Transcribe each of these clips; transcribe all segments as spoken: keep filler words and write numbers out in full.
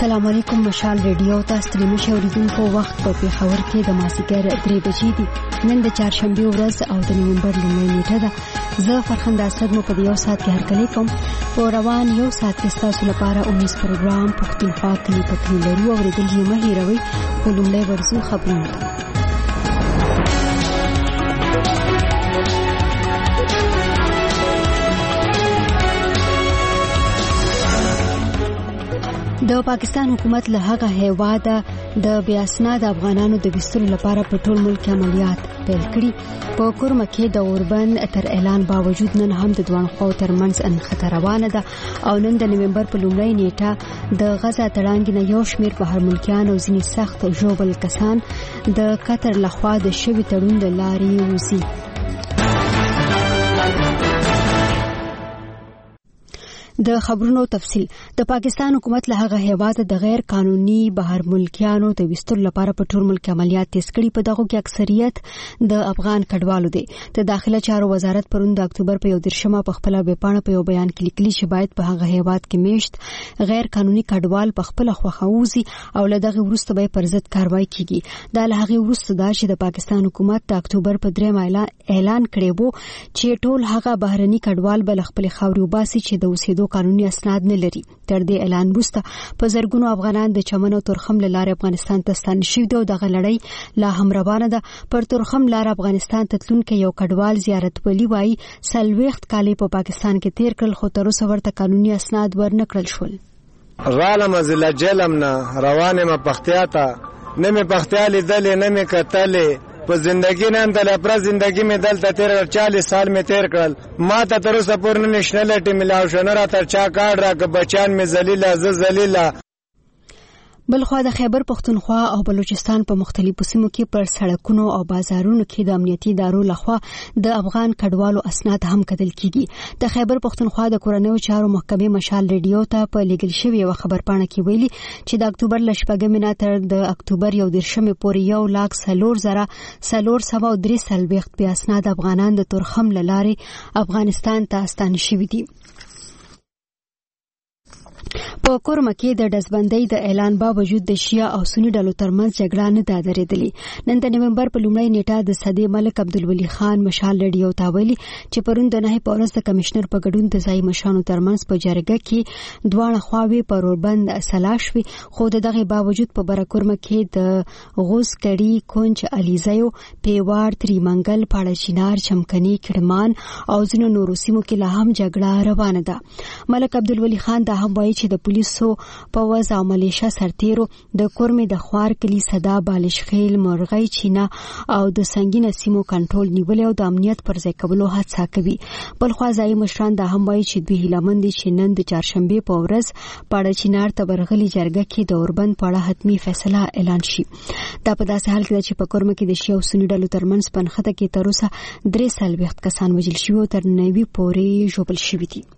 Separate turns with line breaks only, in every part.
السلام علیکم. مشال ریډیو تاسو ته مشه اوریدونکو وخت په پیښور کې د مازیګر درې بجې دي. نن د چهارشنبه ورځ او د نومبر لومړۍ نیټه ده. زه فرخنده اسد مو په یو ساعت کې هرکلی کوم. په روان یو ساعت کې تاسو لپاره اونیس پروګرام پښتونخوا کلی پکې لرو او ورېدل یې مه هېروئ. په لومړۍ ورځو خبرونه د پاکستان حکومت له هغه هیواده د بې اسناده افغانانو د ویستلو لپاره په ټول ملک عملیات پیل کړي. په کورمه کې د اوربند تر اعلان باوجود نن هم د دوه خواو ترمنځ انخته روانه ده او نن د نومبر په لومړۍ نیټه د غزا تړانګې نه یو شمېر بهر ملکیان او ځینې سخت ژوبل کسان د قطر لخوا د شوي تړون له لارې وځي. د خبرونو تفصیل. د پاکستان حکومت له هغه هیواده د غیر قانوني بهر ملکیانو د ویستلو لپاره په ټول ملک عملیات تیز کړي. په دغه کې اکثریت د افغان کډوالو دي. د داخله چارو وزارت پرون د اکتوبر په یو دېرشمه په خپل ویبپاڼه په یو بیان کې لیکلي چې باید په هغه هیواد کې میشت غیر قانوني کډوال په خپل خوښه ووځي او له دغه وروسته به پر ضد کاروایی کیږي. دا له هغه وروسته دا چې د پاکستان حکومت د اکتوبر په درېم اعلان کړی وو چې ټول هغه بهرني کډوال به خپل خاورې وباسي چې د اوسېدو قانوني اسناد نه لري. تر دې اعلان وروسته په زرګونو افغانان د چمن او ترخم له لارې افغانستان ته ستانه شوي دي او دغه لړۍ لا هم روانه ده. پر ترخم لار افغانستان ته تلونکی یو کډوال زیارت ولی وایي څلوېښت کالې په پاکستان کې تیر کړل خو تر اوسه ورته قانوني اسناد ورنه کړل شول.
رالم ضلع جلم نه روانه ما پختیا ته نه مې پختیا لیدلې نه مې کتلې په زندگی نه اندل پر زندگی می دلته تیر چالیس سال می تیر کړل. ما ته تر اوسه پورې نېشنل ټیم ملاو شو نه را تر چا کارت را که بچان می ذلیله ز ذلیله. بلخوا د خیبر پښتونخوا او بلوچستان په مختلفو سیمو کې پر سړکونو او بازارونو کې د امنیتي ادارو لخوا د افغان کډوالو اسناد هم کتل کیږي. د خیبر پښتونخوا د کورنیو چارو محکمې مشال ریډیو ته په لیږل شوې یو خبرپاڼه کې ویلي چې د اکتوبر له شپږمې نه تر د اکتوبر یو دېرشمې پورې یو لاک څلور زره څلور سوه او درې څلوېښت بې اسناده افغانان د ترخم له لارې افغانستان ته ستانه شوي دي. په کورمه کې د ډزبندۍ د اعلان باوجود د شیعه او سنی ډلو ترمنځ جګړه نه ده درېدلې. نن د نومبر په لومړۍ نیټه د صدې ملک عبدالولي خان مشال ریډیو ته ویلي چې پرون د نهې په ورځ د کمشنر په ګډون د ځایي مشرانو ترمنځ په جرګه کې دواړه خواوې پر اوربند سلا شوې خو د دغې باوجود په بره کورمه کې د غوز کړي کونج علیزیو پیوار تریمنګل پاړه چینار چمکني کړمان او ځینو نورو سیمو کې لا هم جګړه روانه ده. ملک عبدالولي خان دا هم وایي چې د پولیسو پوځ او ملیشه سرتیرو د کورمې د خوار کلی صدا بالشخیل مرغۍ چینه او د سنگینه سیمو کنټرول نیولې او د امنیت پر ځای کولو هڅه کوي. بلخوا ځایي مشران دا هم وایي چې دوی هیلهمند دي چې نن د چهارشنبې په ورځ پاړه چینار ته ورغلي جرګه کې د اوربند په اړه حتمي فیصله اعلان شي. دا په داسې حال کې ده چې په کورمه کې د شیعه او سني ډلو ترمنځ په نښته کې تر اوسه درې څلوېښت کسان وژل شوي او تر نوي پورې ژوبل شوي دي.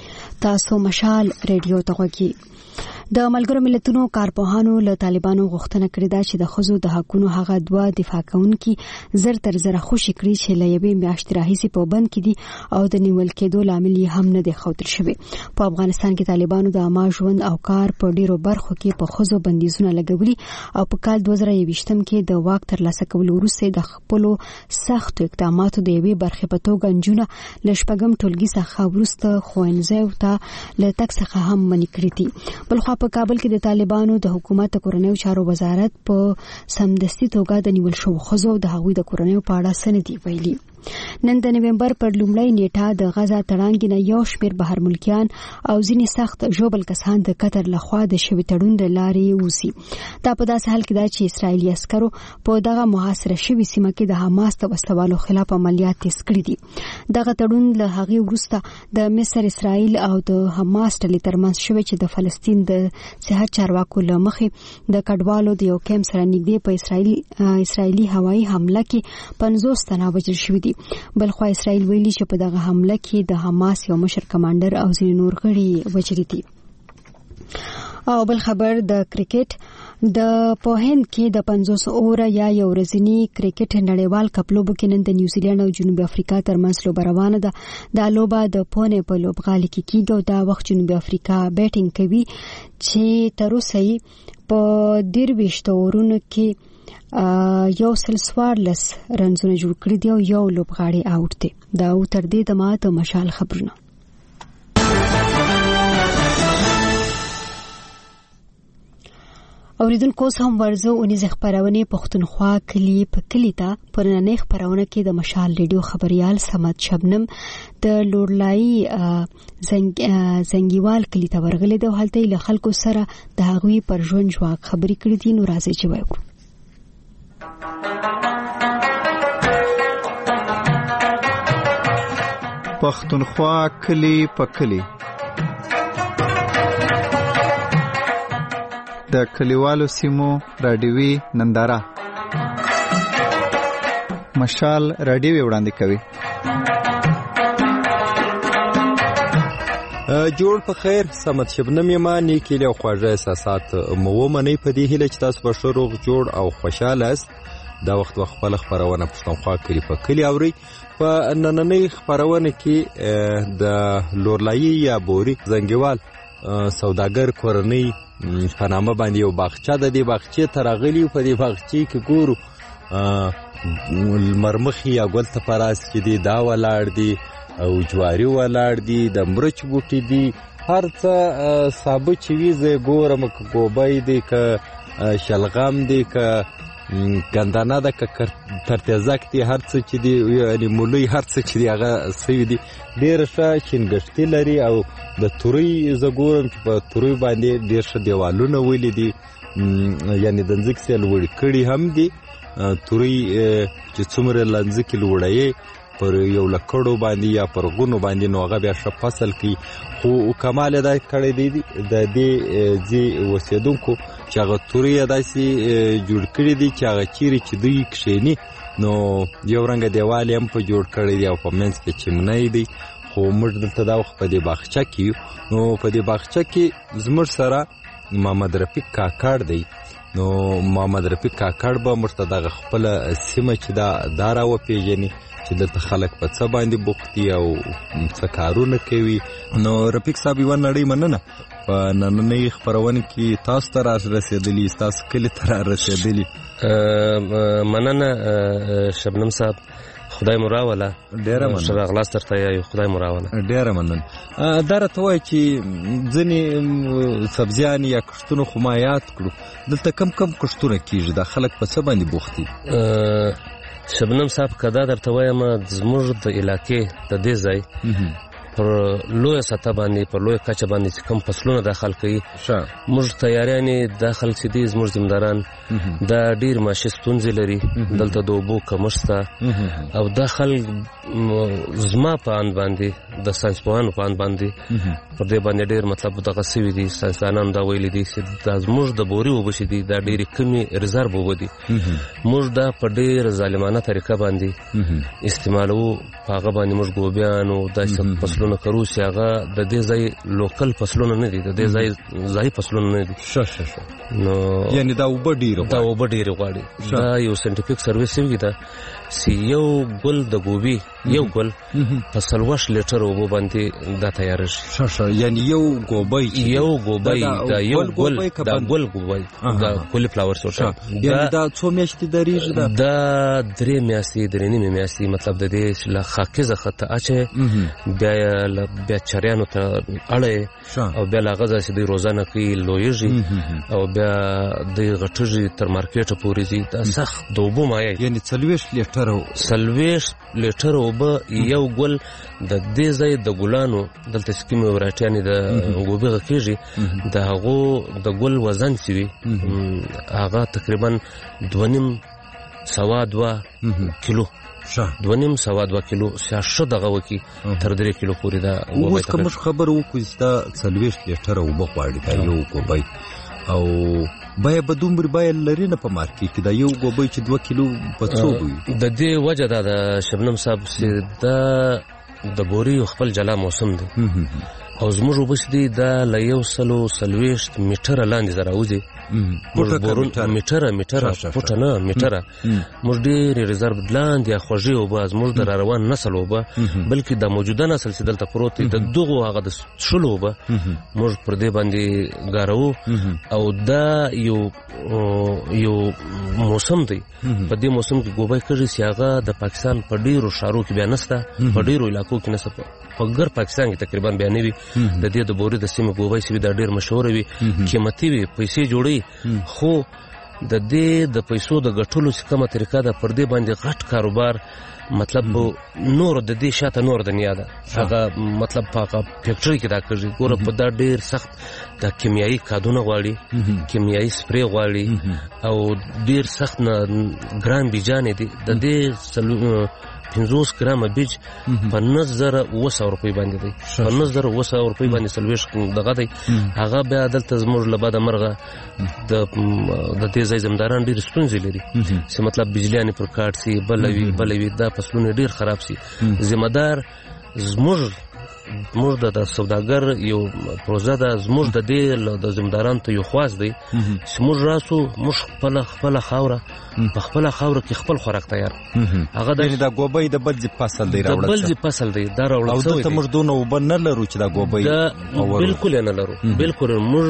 تاسو مشال ریډیو ته غوږی. د ملګرو ملتونو کارپوهانو له طالبانو غوښتنه کړې ده چې د ښځو د حقونو هغه دوه دفاع کوونکي زر تر زره خوشي کړي چې له یوې میاشتې راهیسې په بند کې دي او د نیول کېدو لامل یې هم نه دی ښودل شوی. په افغانستان کې طالبانو د عامه ژوند او کار په ډیرو برخو کې په ښځو بندیزونه لګولي او په کال دوه زره یوویشتم کې د واک ترلاسه کولو وروسته د خپلو سختو اقداماتو د یوې برخې په توګه نجونه له شپږم ټولګي څخه وروسته ښوونځیو ته له تګ څخه هم منع کړي دي. بلخوا په کابل کې د طالبانو د حکومت د کورنیو چارو وزارت په سمدستي توګه د نیول شوو ښځو د هغوی د کورنیو په اړه څه نه دي ویلي. نن د نومبر پر لومړۍ نیټه د غزا تړانګې نه یو شمېر بهر ملکیان او ځینې سخت ژوبل کسان د قطر لخوا د شوي تړون له لارې وځي. دا په داسې حال کې ده چې اسرائیلي عسکرو په دغه محاصره شوي سیمه کې د حماس د وسلوالو خلاف عملیات تیز کړي دي. دغه تړون له هغې وروسته د مصر اسرائیل او د حماس ډلې ترمنځ شوی چې د فلسطین د صحت چارواکو له مخې د کډوالو د یو کیمپ سره نږدې په اسرائیل اسرائیلي هوایي حمله کې پنځوس تنه وژل شوي دي. بلخوا اسرائیل ویلي چې په دغه حمله کې د حماس یو مشر کمانډر او ځینې نور غړي وژل دي.
او بل خبر د کرکټ د پوهند کې د پنځوس اوور یا یو ورځنی کرکټ نړیوال کپ لوبو کې نن د نیوزیلند او جنوبي افریقا ترمنځ لوبه روانه ده. دا لوبه د پونه په لوبغالي کې کیږي او دا وخت جنوبي افریقا بیټینګ کوي چې تر اوسه په درويشت اورونو کې یو سل څوارلس رنزونه جوړ کړي دي او یو لوبغاړی آوټ دی. دا او تر دې د ماته مشال خبرونه. اوریدونکو هم ورزو اونیز خبرونه پښتونخوا کلی په کلی ته پرننه خبرونه کې د مشال ریډیو خبريال سمت شبنم د لورلای زنګ زنګیوال کلی ته ورغلي د حالت له خلکو سره د هغوی پر ژوند جواک خبري کړې دي. نو راځي چې وایو
پښتونخوا کلی په کلی. د کلیوالو سیمو رادیوي ننداره مشال رادیوي وړاندې کوي.
جوړ په خیر سمت شبنم یما نیکی له خواږه احساسات مو منی په دې هله چې تاسو به شروع جوړ او خوشاله است. دا وخت وخت خپل خبرونه پښتونخوا کلی په کلی اوري. په نننۍ خبرونه کې د لورلای یا بوري زنګیوال سوداګر کورنۍ په نامه باندې یو باغچه د دې باغچې ترغلی په دې باغچې کې ګورو مرمخي یا ګل ته پراس چې دی دا ولاړ دی او جواری ولاړ دی د مرچ بوټي دی هر څه صابه چې وی زه ګورم ک ګوبای دی ک شلغم دی ک ګندانه د ک ترتزک دی هر څه چې دی یعنی مولوی هر څه چې دی هغه سوي دی ډیر ښه شینګشتي لري او د توري زګورم چې په توري باندې ډیر ښه دیوالونه ویلي دي یعنی د ځکه سل وړ کړي هم دي توري چې څومره لنځکې لوړایي پر یو لکړو باندې یا پر غونو باندې نو هغه بیا ښه فصل کی خو کمال دا کړی دی د دې ځي وسیدونکو چې هغه توري داسي جوړ کړی دي چې هغه چیرې چې دوی کښینی نو یو رنګ دیوال هم په جوړ کړی دی او په منځ کې چمنۍ دی. خو موږ دلته دا وخت په دې باغچه کې نو په دې باغچه کې زموږ سره محمد رفیق کاکړ دی. نو محمد رفیق کاکړ به مرته د خپل سیمه چې دا دارا و پیژني چې د خلک په څه باندې بوختي او څه کارونه کوي. نو رفیق صاحب یو نړۍ مننه په نننۍ خبرونه کې تاسو ته رسیدلی تاسو کلی ته رسیدلی
مننه شبنم صاحب خدای مراوله
ډیره مننه
شراغلاس ترته یو خدای مراوله
ډیره مننه. دا راته وای چې ځنی سبزیان یا کښتونو خمایات کړو دلته کم کم کښتونه کیږي د خلک په څه باندې بوختي
شبنم صاحب کدا درته وایم زموږ د علاقې د دې ځای پر لوی سطح باندې پر لوی کچه باندې کم فصلونه داخل کوي موږ تیاریانې داخل چې دي زموږ ذمہداران دا ډیر ماشه ستونزې لري دلته د اوبو کمښت او داخل زما په ان باندې د ساينس پوهانو په ان باندې پر دې باندې ډیر مطلب دغه سوي دي ساينسدانان دا ویلي دي چې د زموږ د بوري وبشي دي دا ډیر کمی ریزرو وبدي موږ دا په ډیر ظالمانه طریقه باندې استعمالو هغه باندې موږ ګوبیان او داسې فصلونه کرو چې هغه د دې ځای لوکل فصلونه نه دي د دې ځای ځای فصلونه نه دي
ش ش ش
نو
یعنی دا وب ډیر
دا وب ډیر غواړي دا یو ساينټیفیک سرویس وی دا سی یو ګل د ګوبي یو ګل په سلوش لیټر وب باندې دا تیار شي
ش ش یعنی یو ګوبي
یو ګوبي دا یو ګل دا ګل ګوبي دا کلی فلاور سوټ
یعنی دا څو میاشتې دریږي دا
دا درې میاشتې درې نیمه میاشتې مطلب د دې لا خاکزه خطه اچي بیا بیا چریانو ته اړه او بیا لغزه چې د روزانه کې لویږي او بیا د غټږي تر مارکیټ پورې زی دا سخت دوبو مای
یعنی څلويش لیټر
سلويش لیټر وب یو ګل د دې ځای د ګلانو دلته سکیمه وراتیانې د غوبغه کېږي د هغه د ګل وزن سوي هغه تقریبا دونیم سوا دوا کیلو دونیم سوا دوا کیلو شاشه دغه وکی تر درې کیلو پورې دا
اوس کوم خبر وکړي دا څلويش لیټر وب غواړي دا یو کوبای او بیا به دومره بیا لري نه په مارکیټ کې دا یو ګوبای چې دوه کیلو په څو وي
د دې وجه دا د شبنم صاحب چې دا د بوري خپل جلا موسم دی او زموږ اوبه چې دي دا له یو سلو څلوېښت میټره لاندې زه راوځي میټره میټره فوټه نه میټره موږ ډېرې ریزرو لاندې خوږې اوبه زموږ د را روان نسل اوبه بلکې د موجوده نسل چې دلته پروت دی د دغو هغه د څښلو اوبه موږ پر دې باندې ګارو او دا یو یو موسم دی. په دې موسم کې ګوبی کږي چې هغه د پاکستان په ډېرو ښارو کې بیا نشته، په ډېرو علاقو کې نشته، په ګر پاکستان کې تقریبا بیا نه وي. د دې د بوري د سیمې ګوبی چې دا ډېر مشهور وي، قیمتي وي، پیسې جوړي، خو د دې د پیسو د ګټلو چې کومه طریقه ده پر دې باندې غټ کاروبار مطلب نور د دې شاته نور دنیا ده هغه مطلب په فیکټري کې دا کوي. ګوره په دا ډېر سخت د کیمیاوي کادونه غواړي، کیمیاوي سپری غواړي او ډېر سخت نه ګران بیجانې دي. د دې پنځوس ګرامه بیج په نهه زره اوه سوه روپۍ باندې دی، په نهه زره اوه سوه روپۍ باندې څلوېښت دغه دی. هغه بیا دلته زموږ له بده مرغه د دې ځای زمینداران ډېرې ستونزې لري چې مطلب بجلیانې پر کاټ سي، بله وي بله وي، دا فصلونه ډېر خراب سي. ذمه دار زموږ زموږ د سوداګر یو پروژه ده، زموږ د دې د زمیندارانو ته یو خواست دی چې موږ راسو، موږ خپله خپله خاوره په خپله خاوره کې خپل خوراک تیار هغه د
ګوبۍ د بل ځای فصل دی راوړل،
د بل ځای فصل دی دا راوړل
او دلته موږ دونه اوبه نه لرو چې دا ګوبۍ
بالکل نه لرو. بالکل موږ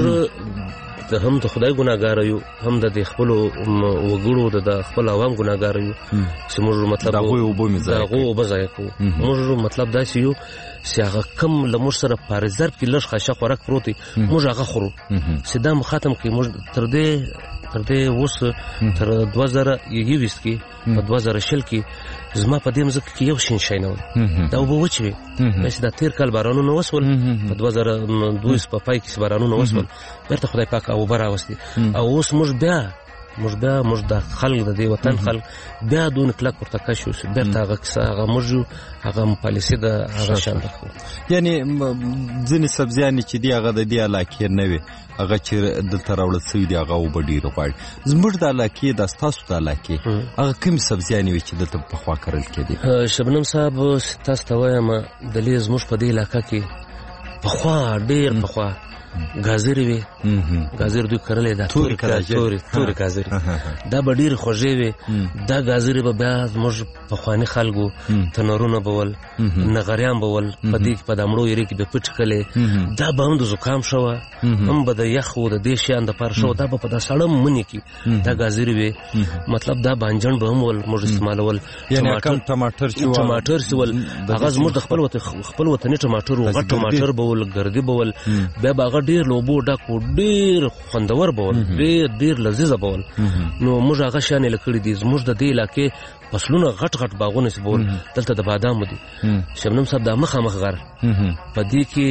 هم د خدای ګناهګار یو، هم د خپلو وګړو د خپل عوام ګناهګار یو چې موږ مطلب
هغوی اوبه
ضایع کوو. موږ مطلب داسې یو چې هغه کم له موږ سره په ریزرف کې لږ خاشه خوراک پروت دی، موږ هغه خورو چې دا مو ختم کړي. موږ تر دې تر دې اوس تر دوه زره یوویشت کې په دوه زره شل کې زما په دې مځکه کې یو شین شی نه و، دا اوبه وچې وې. داسې دا تېر کال بارانونه وسول، په دوه زره دوه په پای کې بارانونه وسول، بېرته خدای پاک اوبه راوستې او اوس موږ بیا موږ بیا موږ د خلک د دې وطن خلک بیا دونه کلک ورته کش شو، بېرته هغه کیسه هغه موږ یو هغه پالیسي د هغه شان ده.
یعنې ځینې سبزیانې چې دي هغه د دې علاقې نه وي، هغه چې دلته راوړل سوي دي هغه اوبه ډېرې غواړي. زموږ د علاقې د ستاسو د علاقې هغه کومې سبزیانې وي چې دلته پخوا کرل کېدې؟
شبنم صاحب تاسو ته وایم دلې زموږ په دې علاقه کې پخوا ډېر پخوا ګازرې وې، ګازرې دوی کرلې ده، تورې تورې ګازرې، دا به ډېرې خوږې وې. دا ګازرې به بیا زموږ پخواني خلکو تنورونه به ول، نغریان به ول، په دې کې په د مړو ایرې کې به پټ کړلې. دا به هم د زکام شوه، هم به د یخ و د دې شیان دپاره شوه. دا به په دا سړه مني کې دا ګازرې وې، مطلب دا بانجڼ به هم ول موږ استعمالول.
ټماټر
ټماټر چې ول هغه زموږ د خپل وطني ټماټر و، غټ ټماټر به ول، ګردې به ول، بیا به هغه ډېر له اوبو ډک و، ډېر خوندور به ول، ډېر ډېر لذیذه به ول. نو موږ هغه شیان یې کړي دي. زموږ د دې علاقې فصلونه غټ غټ باغونه چې به ول، دلته د بادامو دي. شبنم صاحب دا مخامخ غر په دې کې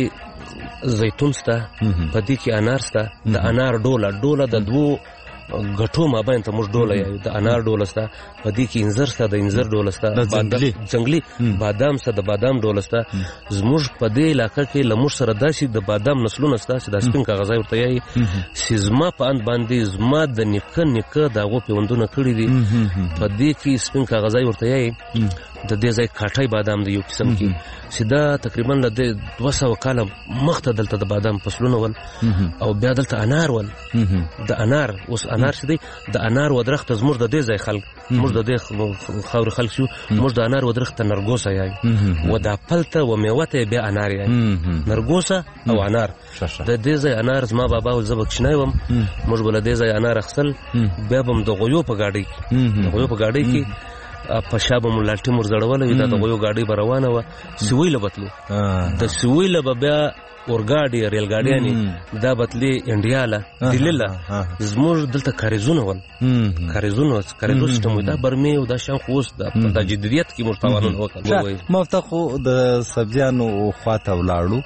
زیتون سته، په دې کې انار سته، د انار ډوله ډوله د دوو ګټو مابین ته موږ ډوله یایو. د انار ډوله سته، په دې کې انځر سته، د انځر ډوله سته، ځنګلي بادام سته، د بادام ډوله سته. زموږ په دې علاقه کې له موږ سره داسې د بادام نسلونه سته چې دا سپین کاغذای ورته یایي چې زما په اند باندې زما د نیکه نیکه د هغو پیوندونه کړي دي. په دې کې سپین کاغذای ورته یایي. د دې ځای کاټی بادام دی یو قسم کې چې دا تقریبا له دوه سوه کاله مخته دلته د بادام فصلونه ول او بیا دلته انار ول. د انار اوس انار چې دی د انار ودرخت زموږ د دې ځای خلک موږ د دې خاورې خلک شو، موږ د انار ودرخت ته نرګوسه یایو و دا پلته و میوه ته بیا انار یایو، نرګوسه او انار. د دې ځای انار زما بابا او زه به کوچنی وم، موږ به له دې ځای انار اخیستل، بیا به م د غویو په ګاډۍ کې د غویو په ګاډۍ کې په شا به مو لالټین ورزړوله وي، دا د غویو ګاډۍ به روانه وه. سویله به تلو، د سویله به بیا اورګاډي ریل ګاډیانې دا به تلې انډیا له دلې له. زموږ دلته کاریزونه ول، کاریزونه کاریزو سیسټم وي، دا برمې او دا شیان خو اوس د جدیت کې موږ تاوانونه وکړل.
ما ورته خو د سبزیانو خواته ولاړو،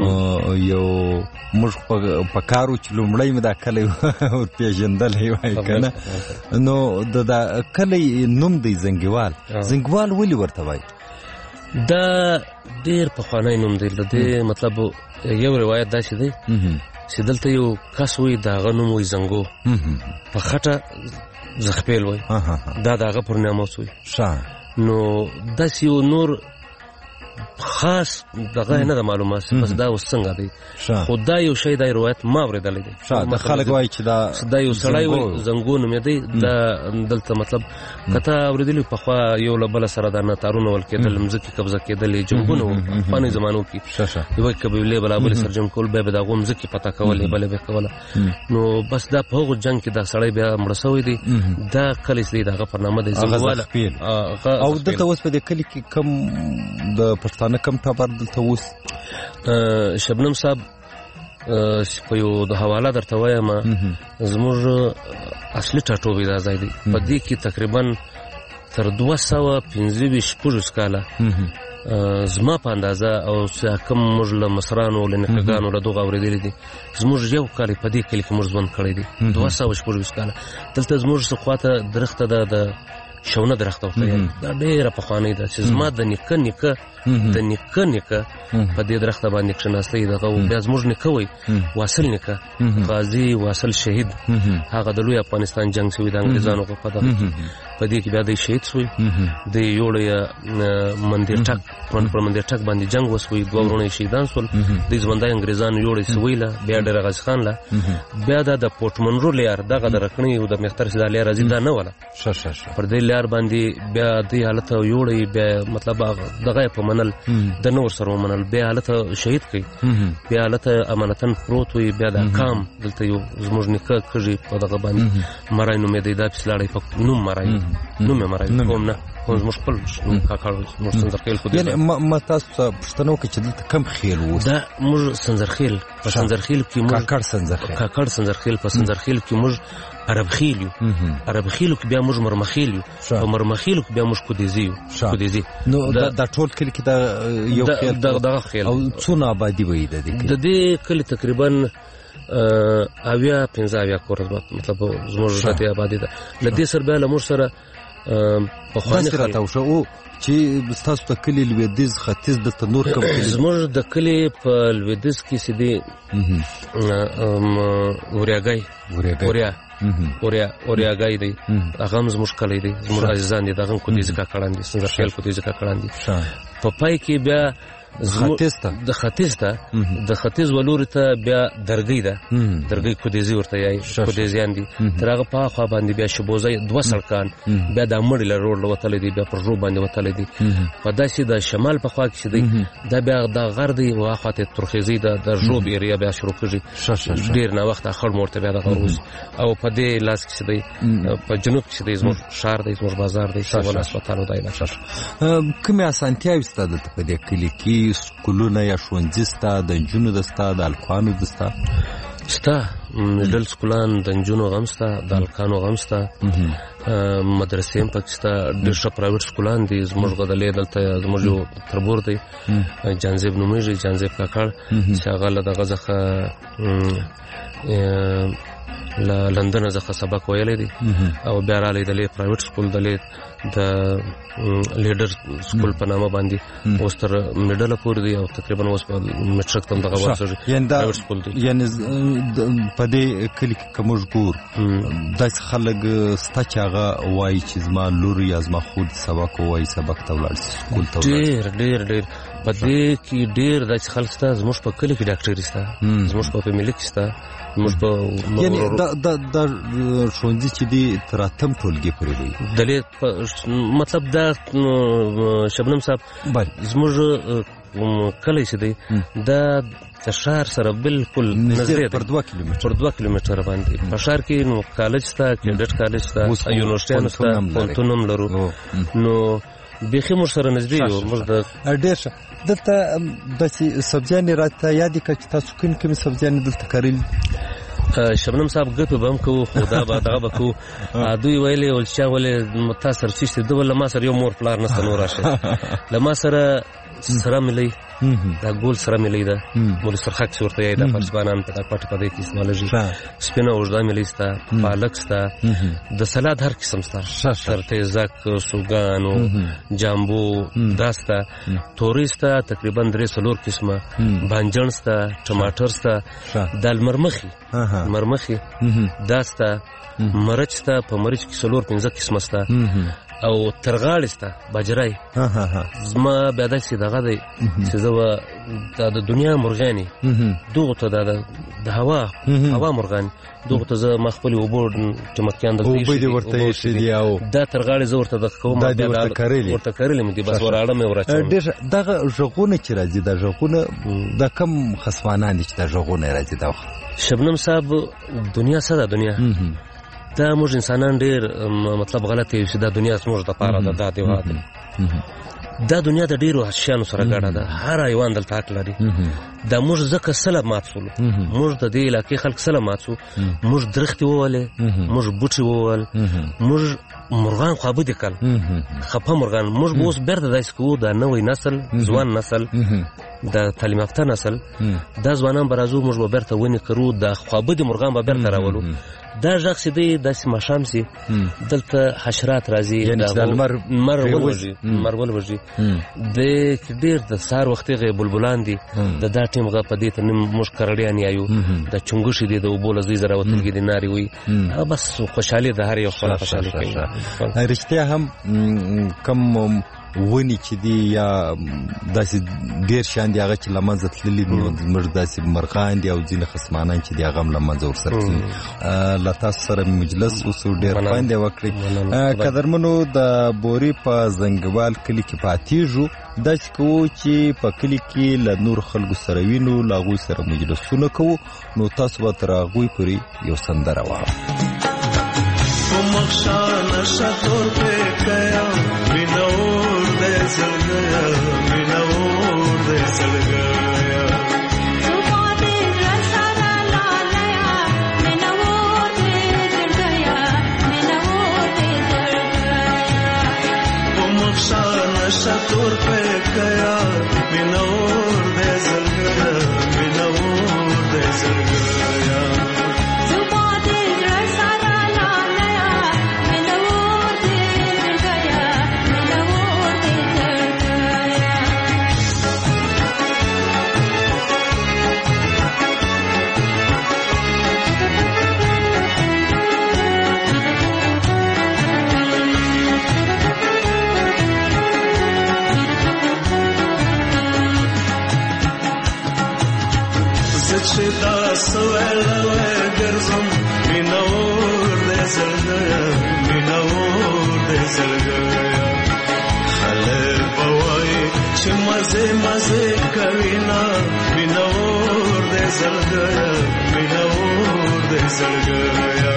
یو موږ په کارو چې لومړی مې دا کلی ورپېژندلی وای که نه. نو د کلی نوم دی زنګیوال. زنګیوال ولې ورته وایي؟
دا ډېر پخوانی نوم دی. د دې مطلب یو روایت داسې دی چې دلته یو کس وایي د هغه نوم وایي زنګو، په خټه زخپیل وایي، دا د هغه پر ناموس وایي. نو داسې یو نور خاص دغه نه د معلومات بس دا اوس څنګه دی خدای یو شی د روایت ما ورېدلې دی
د خلک وایي چې دا
دا یو سړی وي زنګون مې دی دا دلته مطلب کته ورېدلې په خوا یو له بل سره د ناتارونه ول کېدل مزکی قبضه کېدل جنگونه په زمانو کې یو قبیله بلابل سرجم کول به د غو مزکی پتا کولې بلې به کوله نو بس دا په هغه جنگ کې دا سړی بیا مړ شوی دی دا کلیس دی دغه پرنامه دی
زواله او دلته اوس په دې کلی کې کم د پښتانه کم ټبر دلته اوس
شبنم صاحب په یو د حواله درته وایم زموږ اصلي ټاټوبی دا ځای دی په دې کې تقریبا تر دوه سوه پنځه ویشت شپږ کاله زما په اندازه او چې کوم موږ له مصرانو له نکګانو له دغه اورېدلې دي زموږ یو کال په دې کلی کې موږ ژوند کړی دی دوه سوه شپږ ویشت کاله دلته زموږ څه خواته درخته ده د شونه درخته وته دا ډېره پخوانۍ ده چې زما د نیکه نیکه د نیکه نیکه په دې درخته باندې کښېناستی دغه بیا زموږ نیکه وی واصل نیکه غازي واصل شهید هغه د لوی افغانستان جنګ شوی د انګریزانو په دغه په دې کې بیا دی شهید شوی د یوړی مندر ټک پر مندر ټک باندې جنگ وسوی دوه ورونه شهیدان شول د ژوندۍ انګریزانو یوړی سویله بیا ډېر غازي خان لا بیا د پورټمنرو لار دغه د رکنی او د مختر سیدا لار راځي دا نه ولا پر دې لار باندې بیا د حالت یوړی بیا مطلب دغه په منل د نور سره منل بیا حالت شهید کړي بیا حالت امانتن پروت وي بیا د کام دلته یو زموږ نیکه کږي په دغه باندې مرای نو مې دا پسلاړی په نوم مرای نوم مې مرای کوم نه کوم زموږ خپل کاکړ زموږ سنځرخیل خو
یعنی ما تاسو پښتنو کې چې دلته کم خیل و
دا موږ سنځرخیل په سنځرخیل کې موږ
کاکړ سنځرخیل
کاکړ سنځرخیل په سنځرخیل کې موږ عرب خیل یو عرب خیل کې بیا موږ مرمخیل یو او مرمخیل کې بیا موږ کودیزی یو کودیزی
نو دا ټول کلی کې دا یو خیل
دغه خیل
او څونه آبادی وي د دې
د دې کلی تقریبا اویا پنځه اویا کور مطلب زموږ د آبادی ده لدې سره بیا لمر سره
په خوانه راته وشو چې تاسو ته کلی لویدیز ختیځ د تنور کوم کلی
زموږ د کلی په لویدیز کې سیدي ورياګای وريا اوریا اورياګای دی هغه زموږ کلی دی زموږ عزیزان دي دغه کو دي ځکه کړان دي څنګه خیال کو دي ځکه کړان دي په پای کې بیا
ختیسته
د ختیسته د ختیز ولور ته بیا درګی ده درګی کودیزی ورته یای کودیزیان دي ترغه په خوا باندې بیا شبوزای دوه سړکان بیا د مړی له روډ وتل دي بیا پر رو باندې وتل دي په داسې د شمال په خوا کې دي دا بیا د غر دی واخاته ترخیزی د درجوب ایریا بیا شروع کړي ډیر نه وخت اخر مورته بیا د غروز او په دې لاس کې دي په جنوب کې دي زموږ شهر دی زموږ بازار دی سیمه هسپتال دی
کومه اسانتیاوي ستاسو په دې کلی کې سکولونه یا ښوونځي ستا د نجونو د ستا د الکانو د ستا
ستا مډل سکولان د نجونو غم ستا د الکانو غم ستا مدرسې هم پکې ستا ډېر ښه پرایویټ سکولان دي زموږ غدلې دلته زموږ یو تربور دی جانزیب نومیږي جانزیب کاکړ چې هغه له دغه څخه له لندن څخه سبق ویلی دی او بیا رالی دلې پرایویټ سکول دلې د لیډر سکول په نامه باندې اوس تر میډل پورې دی او تقریبا اوس په میټرک تم دغه ورسره پرایویټ سکول دی
یعنی په دې کلی کې کومج ګور داس خلک ستا چې هغه وایي چې زما لور یا زما خود سبق وایي سبق ته ولاړ سکول ته
ډېر ډېر ډېر په دې کې ډېر داسې خلک ستا زموږ په کلی کې ډاکټري ستا زموږ په فیملي کې ستا موږ په
یعنی دا دا د ښوونځي چې دی تر اتم ټولګي پورې دی
دلې مطلب دا شبنم صاحب زموږ کلی چې دی دا د ښار سره بالکل نږدې
پر دوه کیلومتره
پر دوه کیلومتره باندې په ښار کې نو کالج شته کیډټ کالج شته یونیورسيټي شته پوهنتون هم لرو نو بیخي موږ سره نږدې یو موږ د
ډېر ښه دلته داسې سبزیانې راته یادې کړه چې تاسو کوم کومې سبزیانې دلته کرلي
شبنم صاحب ګپې به هم کوو خو دا به دغه به کوو دوی ویلې ول چې ولې تا سره څه شته دوی له ما سره یو مور پلار نشته نور راشه له ما سره سره ملي دا ګول سره ملي ده مول سرخک ورته یې د پرسبانان په پټ پدې کې استعمالږي سپینه وژدا ملي ستا پالک ستا د سلاد هر قسم ستا سرته زک سوګانو جامبو داستا توريستا تقریبا درې څلور قسمه بانجان ستا ټماټر ستا دال مرمخي مرمخي داستا مرچ ستا په مرچ کې څلور پنځه قسمه ستا او ترغاړې سته بجرای زما بیا داسې دغه دی چې زه به د دنیا مرغانې دغو ته د هوا هوا مرغانې دغو ته زه ما خپلې اوبه چمکیان دا ترغاړې زه ورته دغه کوم ورته کرلې مې دي بس وراړه مې وراچوم.
دغه غږونه چې راځي دا غږونه د کم خصمانان دي چې دا غږونه راځي دا وخت
شبنم صاحب دنیا څه ده دنیا دا موږ انسانان ډېر مطلب غلط یو چې دا دنیا زموږ دپاره ده دا دیوات دا دنیا د ډېرو شیانو سره ګډه ده هر حیوان دلته حق لري دا موږ ځکه سله مات سولو موږ د دې علاقې خلک سله مات سو موږ درختې وولې موږ بوټي وول موږ مرغان خوابدي کړل خفه مرغان موږ به اوس بیرته داسې کوو دا نوی نسل ځوان نسل د تعلیم یافته نسل دا ځوانان به راځو موږ به بیرته ونې کرو دا خوابدي مرغان به بیرته راولو دا غږ چې دی داسې ماښام سي دلته حشرات راځي لمر ولوژي لمر ولوژي د ډېر د سهار وختي غې بلبلان دي د دا ټیم غه په دې ته نیم موږ کرړیان یایو د چنګوشي دي د اوبو له ځای زه راوتلګي دي نارې وي بس خوشحالي د هر یو خپله خوشحالي کوي.
رښتیا هم کم ونی چې دی یا داسې ډېر شیان دي هغه چې له منځه تللي نو زموږ داسې مرغان دي او ځینې خصمانان چې دي هغه هم له منځه ورسره تللي. له تاسو سره مجلس اوسو ډېر خوند یې وکړئ. قدرمنو د بورې په زنګوال کلي کې پاتېږو داسې کوو چې په کلي کې له نور خلکو سره وینو له هغوی سره مجلسونه کوو نو تاسو به تر هغوی پورې یو سندره واورئ.
चल गया बिना ओर दे चल गया सुबह दे रसारा ला लया बिना ओर दे चल गया बिना ओर दे चल गया वो मक्सा नशा तोर पे गया बिना ओर दे चल गया बिना ओर दे चल गया सुबह दे रसारा ला लया बिना ओर दे चल गया बिना ओर दे Sida swelwe garzum minor de zalgaya minor de zalgaya khale bawai chmaze maze karina minor de zalgaya minor de zalgaya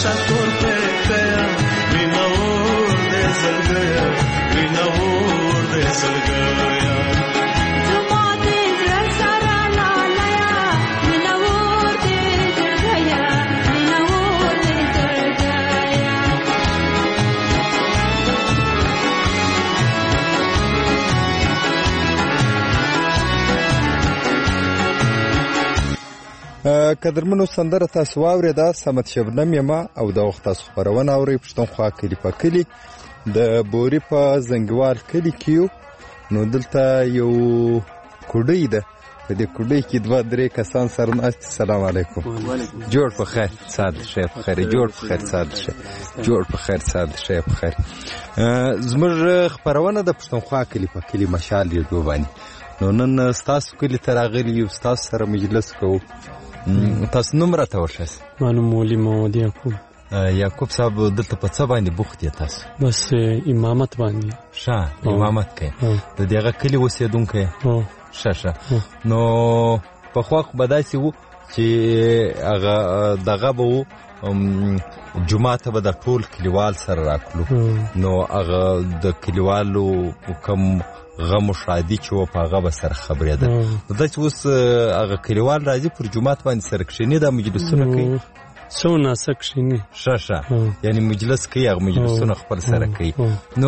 شاتور پکیا وینور دې زړګیا وینور دې زړګیا
قدرمنو سندره تاسو واورېده سمت شبنم یما او د وخت تاسو خبرونه اورئ پښتونخوا کلی په کلی د بوري په زنګوال کلی کیو نو دلته یو کوډی ده په دې کوډی کې دوه درې کسان سره ناست. سلام علیکم. جوړ په خیر سعد شیخ په خیر جوړ په خیر سعد شیخ جوړ په خیر سعد شیخ په خیر. زموږ خبرونه د پښتونخوا کلی په کلی مشال یې دوبانی نو نن تاسو کلی تراغلی یو تاسو سره مجلس کوو. تاسو نوم راته ورشئ.
مانو مولوي محمد یعقوب.
یعقوب صاحب دلته په څه باندې بوخت یې تاسو؟
بس امامت باندې.
ښه امامت کوي. د دغه کلي اوسېدونکی یې؟ ښه ښه. نو پخوا خو به داسې وو چې هغه دغه به وو جمعه ته به د ټول کلیوال سره راکلو نو هغه د کلیوالو کوم غم و شادي چې و په هغه به سره خبرېده. داسې اوس هغه کلیوال راځي پر جومات باندې سره کښېني دا مجلسونه کوي
څو ناسه کښېني.
ښه ښه یعنې مجلس کوي هغه مجلسونه خپل سره کوي. نو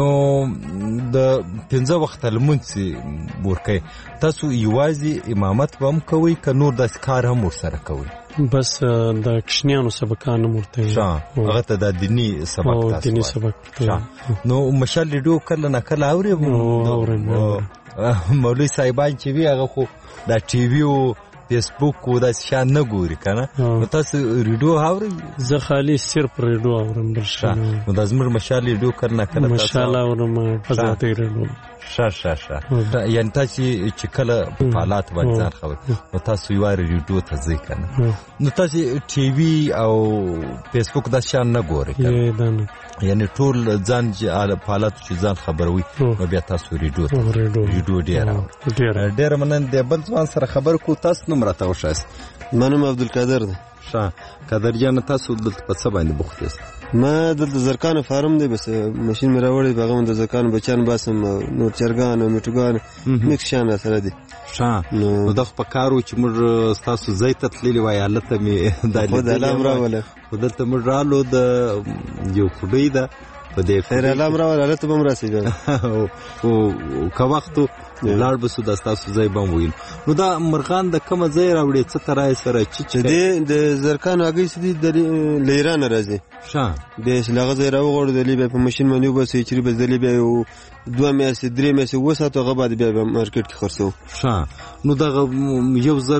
د پنځه وخته لمونځ ورکوي. تاسو یوازې امامت به هم کوئ که نور داسې کار هم ورسره کوئ؟
بس د کشنیانو سبقان هم ورته وي.
ښه هغه ته د دیني سبق تاسو
دیني سبق ورته.
نو مشال ریډیو کله نه کله اورئ؟
اورم.
مولوي صاحبان چې وي هغه خو دا ټي وي او فیسبوک او داسې شیان نه ګوري که نه. نو تاسو ریډیو اورئ؟
زه خالي صرف ریډیو اورم.
ښه نو دا زموږ مشال ریډیو کله نه کله
مشال اورم آزادۍ ریډیو.
ښه ښه ښه یعنې تاسو چې کله په حالات باندې ځان خبر نو تاسو یوه ریډیو ته ځئ که نه. نو تاسو ټي وي او فیسبوک داسې شیان نه ګورئ که نه؟ یعنې ټول ځان په حالاتو چې ځان خبروي نو بیا تاسو ریډیو ته ریډیو ډېره اورئ. ډېره مننه. د بل ځوان سره خبر کوو. تاسو نوم راته وښایاست.
ما نوم عبدالقادر دی.
ښه قادر جانه تاسو دلته په څه باندې بوخت یاست؟
ما دلته زرکانو فارم دی بس ماشین مې راوړی په هغه باندې د زرکانو بچیان باسم نور چرګان او میټوګان میکس شیان راسره دي.
ښه نو دا خو په کار و چې موږ ستاسو ځای ته تللي وای هلته مې دا
لیدلي راوله
خو دلته موږ رالو د یو کوډۍ ده په دې
خیر علام راوله هلته به هم راسې
خو که وخت لاړ به سو دا ستاسو ځای به هم ویل. نو دا مرغان د کومه ځای راوړې څه ترای سره چې
د زرکانو هګۍ څه دي له ایرانه راځي.
ښه
بیا چې له هغه ځای راوغورځېدلې بیا په ماشین باندې وباسئ چې بسدلې بیا یو دوه میاشتې درې میاشتې وساتو هغه بعد بیا به مارکېټ کې خرڅوو.
ښه نو دغه یو زر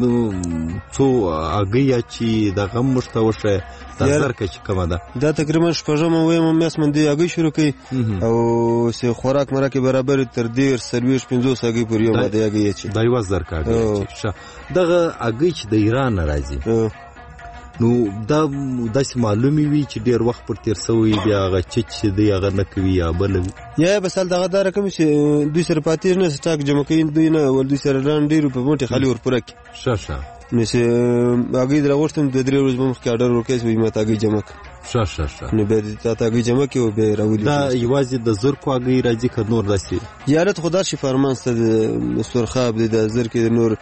څو هګۍ چې دغه هم موږ ته وښیه دا زرکه چې کومه ده
دا تقریبا شپږمه اویمه میاشت باندې هګۍ شروع کوي او چې خوراک مراک برابر تر دېرش څلوېښت پنځوس هګۍ پورې یو باندې هګۍ اچي.
دا یوه زرکه هګۍ. ښه دغه هګۍ چې د ایران نه راځي نو دا داسې معلومې وي چې ډېر وخت پر تېر سوی بیا هغه چچ چې دی هغه نه کوي یا بله وي
یا بس هلته هغه دا رقم چې دوی سره پاتېږي نه سټاک جمع کوي دوی نه ول دوی سره ران ډېر په موټې خالي ورپوره کړي.
ښه ښه
نو چې هګۍ در راغوښتم دوه درې ورځې به مخکې اډر ورکوي چې ما ته هګۍ جمع کړه.
ښه ښه ښه
نو بیا دې تا ته هګۍ جمع کړي او بیا یې راولي.
دا یوازې د زرکو هګۍ راځي که نور داسې
یاره ته خو داسې فارمان شته د سرخاب دی د زرکې د نور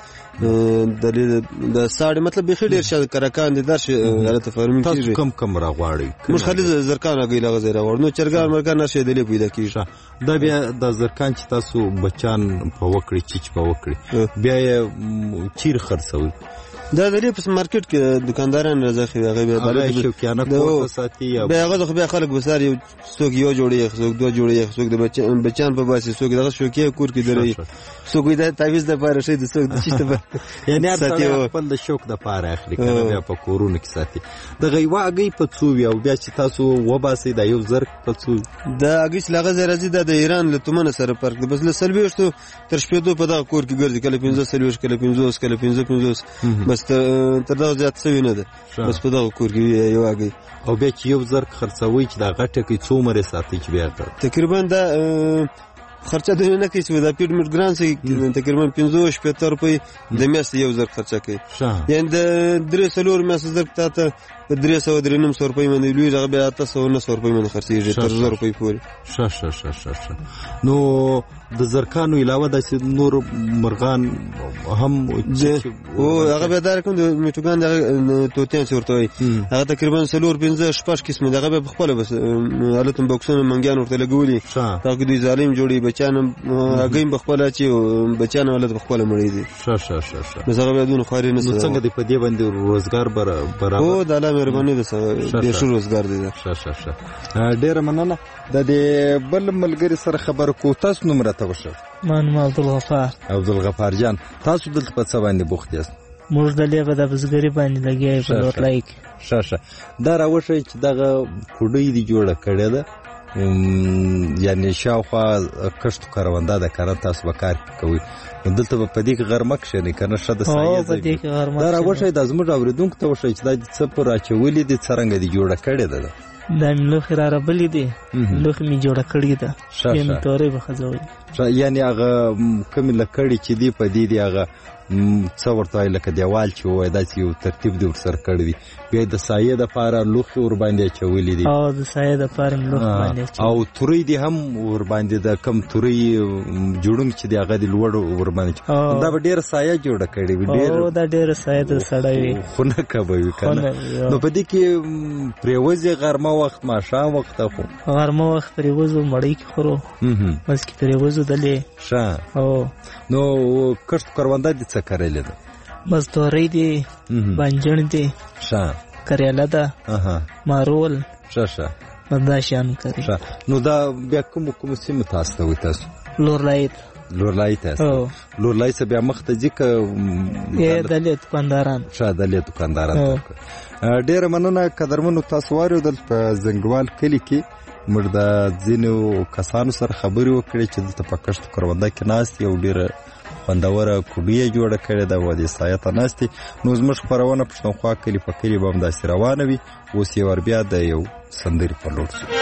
د ساړې مطلب بیخي ډېر شته کرکان دي داسې هلته فارمینګ کېږي.
تاسو کم کم راغواړئ؟
موږ خالي زرکان هګۍ له هغه ځای راغواړو. نو چرګان مرګان هر شی دلې پیدا کېږي.
دا بیا د زرکان چې تاسو بچان په وکړي چیچ په وکړي بیا یې چیرې خرڅوئ؟
دا د دې په مارکیټ کې دکانداران راځي هغه بیا
د شوکیانه کور ساتي
بیا هغه خو بیا خلک بسار یو څوک یو جوړي څوک دوه جوړي څوک د بچان بچان په باسي څوک دغه شوکیه کور کې دري څوک د تعویز د پاره شي د څوک د چیته په
یعنی هر خپل د شوک د پاره اخلي کنه بیا په کورونو کې ساتي. د غیوا هګۍ په څو او بیا چې تاسو وباسي د یو زرک په څو
د هګۍ لغه راځي د ایران له تومنه سره فرق دی. بس له سلويشتو تر شپېدو په دغه کور کې ګرځي کله پنځه سلويش کله پنځوس کله پنځه پنځوس بس تر دغه زیات څه نه ده. بس په دغه کور کې یو هګۍ
او بیا چې یو زرک خرڅوي چې دا غټه کې څو مره ساتي چې بیا
تقریبا دا خرچه دونه نه کوي چې دا پیډ میټ ګران سي تقریبا پنځه شپږ روپۍ د میاشتې یو ځل خرچه کوي یعنی د درې څلور میاشتې زر ته ته په درې سوه درې نیم سوه روپۍ باندې لوی هغه بیا اته سوه نه سوه روپۍ باندې خرڅېږي تر زر روپۍ پورې.
ښه ښه ښه ښه ښه. نو د زرکانو علاوه داسې نور مرغان هم
او هغه بیا دا رقم د میټوګان دغه توتیان چې ورته وایي هغه تقریبا څلور پنځه شپږ قسمه دغه بیا پخپله بس هلته بکسونه منګیان ورته لګولي هغه کې دوی ظالم جوړوي بچیان هم هګۍ هم پخپله اچي او بچیان هم هلته پخپله مړی دي.
ښه ښه ښه ښه.
بس هغه بیا دونه خواري نه
نو څنګه دی په دې باندې روزګار برابر؟
هو د الله مهرباني ده ډېر ښه روزګار دی.
ښه ښه ښه. ډېره مننه. د دې بل ملګري سره خبرې کوو. تاسو نوم راته وښایئ.
ما نوم عبدالغفار.
عبدالغفار جان، تاسو دلته په څه باندې بوخت یاست؟
موږ دلته په د بزګرۍ باندې لګیا یو په لورلای کې.
ښه ښه. دا راوښایئ چې دغه کوډۍ دې جوړه کړې ده یعنې شاوخوا کښت کرونده ده که نه تاسو به کار کوئ نو دلته به په دې کې غرمه کښېنئ که نه ښه د سایې ځای دا راوښایئ دا زموږ اورېدونکو ته وښایئ چې دا څه پر اچولي دي څرنګه دې جوړه کړې ده.
دا مې لوښې را ربلې دي لوښې مې جوړه کړې ده بیا مې تورې به خځولې
یعنې هغه کومې لکړې چې دي په دې دي هغه څه ورته وایي لکه دیوال چې ووایي داسې یو ترتیب دې ورسره کړی دي بیا د سایې دپاره لوښې ورباندې اچولي دي
او د سایې دپاره مې لوښې باندې اچولي
او تورۍ دي هم ورباندې د کم تورۍ جوړونکي چې دی هغه دې لوړ ورباندې دا به ډېره سایه جوړه کړې وي
او دا ډېره سایه د سړی وي
خو نه کبه وي که نه نو په دې کې پرېوځي غرمه وخت ماښام وخت خو
غرمه وخت پرېوځو مړۍ کې خورو بس کې پرېوځو دلې
ښه
او
نو کښت کرونده دې څه کرلې ده؟
بس تورۍ دي بانجڼ دي
ښه
کریاله ده مارول
ښه ښه
دا شیان کوي.
نو دا بیا کومو کومو سیمو ته استوئ تاسو؟
لورلای
لورلای ته استوئ. لورلای څه بیا مخ ته ځي که
دلې دوکانداران؟
ښه دلې دوکانداران ډېره مننه. قدرمنو تاسو واورېدل په زنګوال کلي کې موږ د ځینو کسانو سره خبرې وکړې چې دلته په کښت کرونده کې ناست یو ډېره خوندوره کوډۍ یې جوړه کړې ده او دې سایه ته ناست دي. نو زموږ خپرونه پښتونخوا کلي په کلي به همداسې روانه وي. اوس یې ور بیا د یو سندرې په لور شو.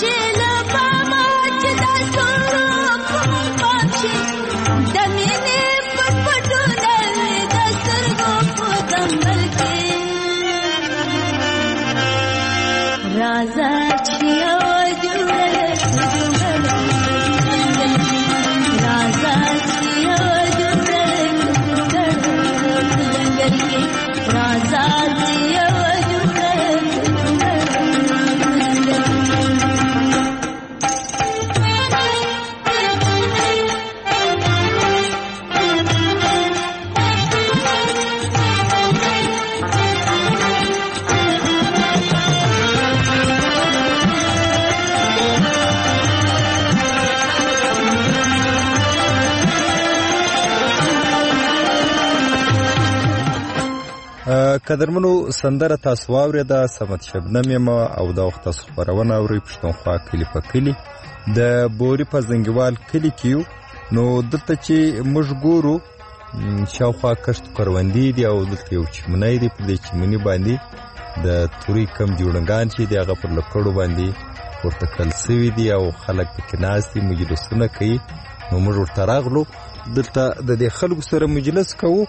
قدرمنو سندره تاسو واورېده سمت شبنم یم او دا وخت تاسو خبرونه اورئ پښتونخوا کلي په کلي د بوري په زنګوال کلي کې نو دلته چې موږ ګورو شاوخوا کښت کروندې دي او دلته یو چمنی دی په دې چمني باندې د توري کم جوړنګان چې دی هغه پر لکړو باندې ورته کل سوي دي او خلک پکې ناست دي مجلسونه کوي نو موږ ورته راغلو دلته د دې خلکو سره مجلس کوو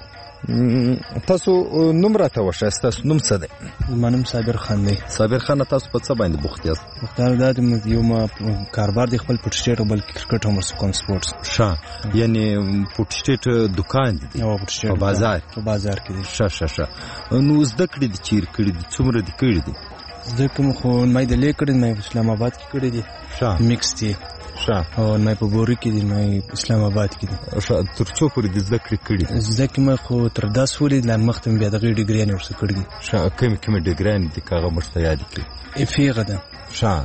تاسو نوم راته وښایه ستاسو نوم څه دی؟
زما نوم صابر خان دی.
صابر خان تاسو په څه باندې بوخت یاست؟
بوختار دا د یو ما کاروبار دی خپل پټ سټیټ او بل کرکټ هم ورسره کوم سپورټس
ښه یعنی پټ سټیټ دکان دی
او پټ سټیټ
په بازار
په بازار کې دی.
ښه ښه ښه نو زده کړې دي چیر کړې دي څومره دي کړې دي؟
زده کوم خو مې د لیکړې مې اسلام آباد کې کړې دي.
ښه
میکس دی
ښه
او مې په بوري کې دي مې اسلام آباد کې دي.
ښه تر څو پورې د زده کړې کړې دي؟
زده کې مې خو تر داس ولې لا مخته بیا د غي ډیګري نه ورسره کړې دي.
ښه کوم کوم ډیګري دي کاغه مشته یاد کړې؟
افی غدا
ښه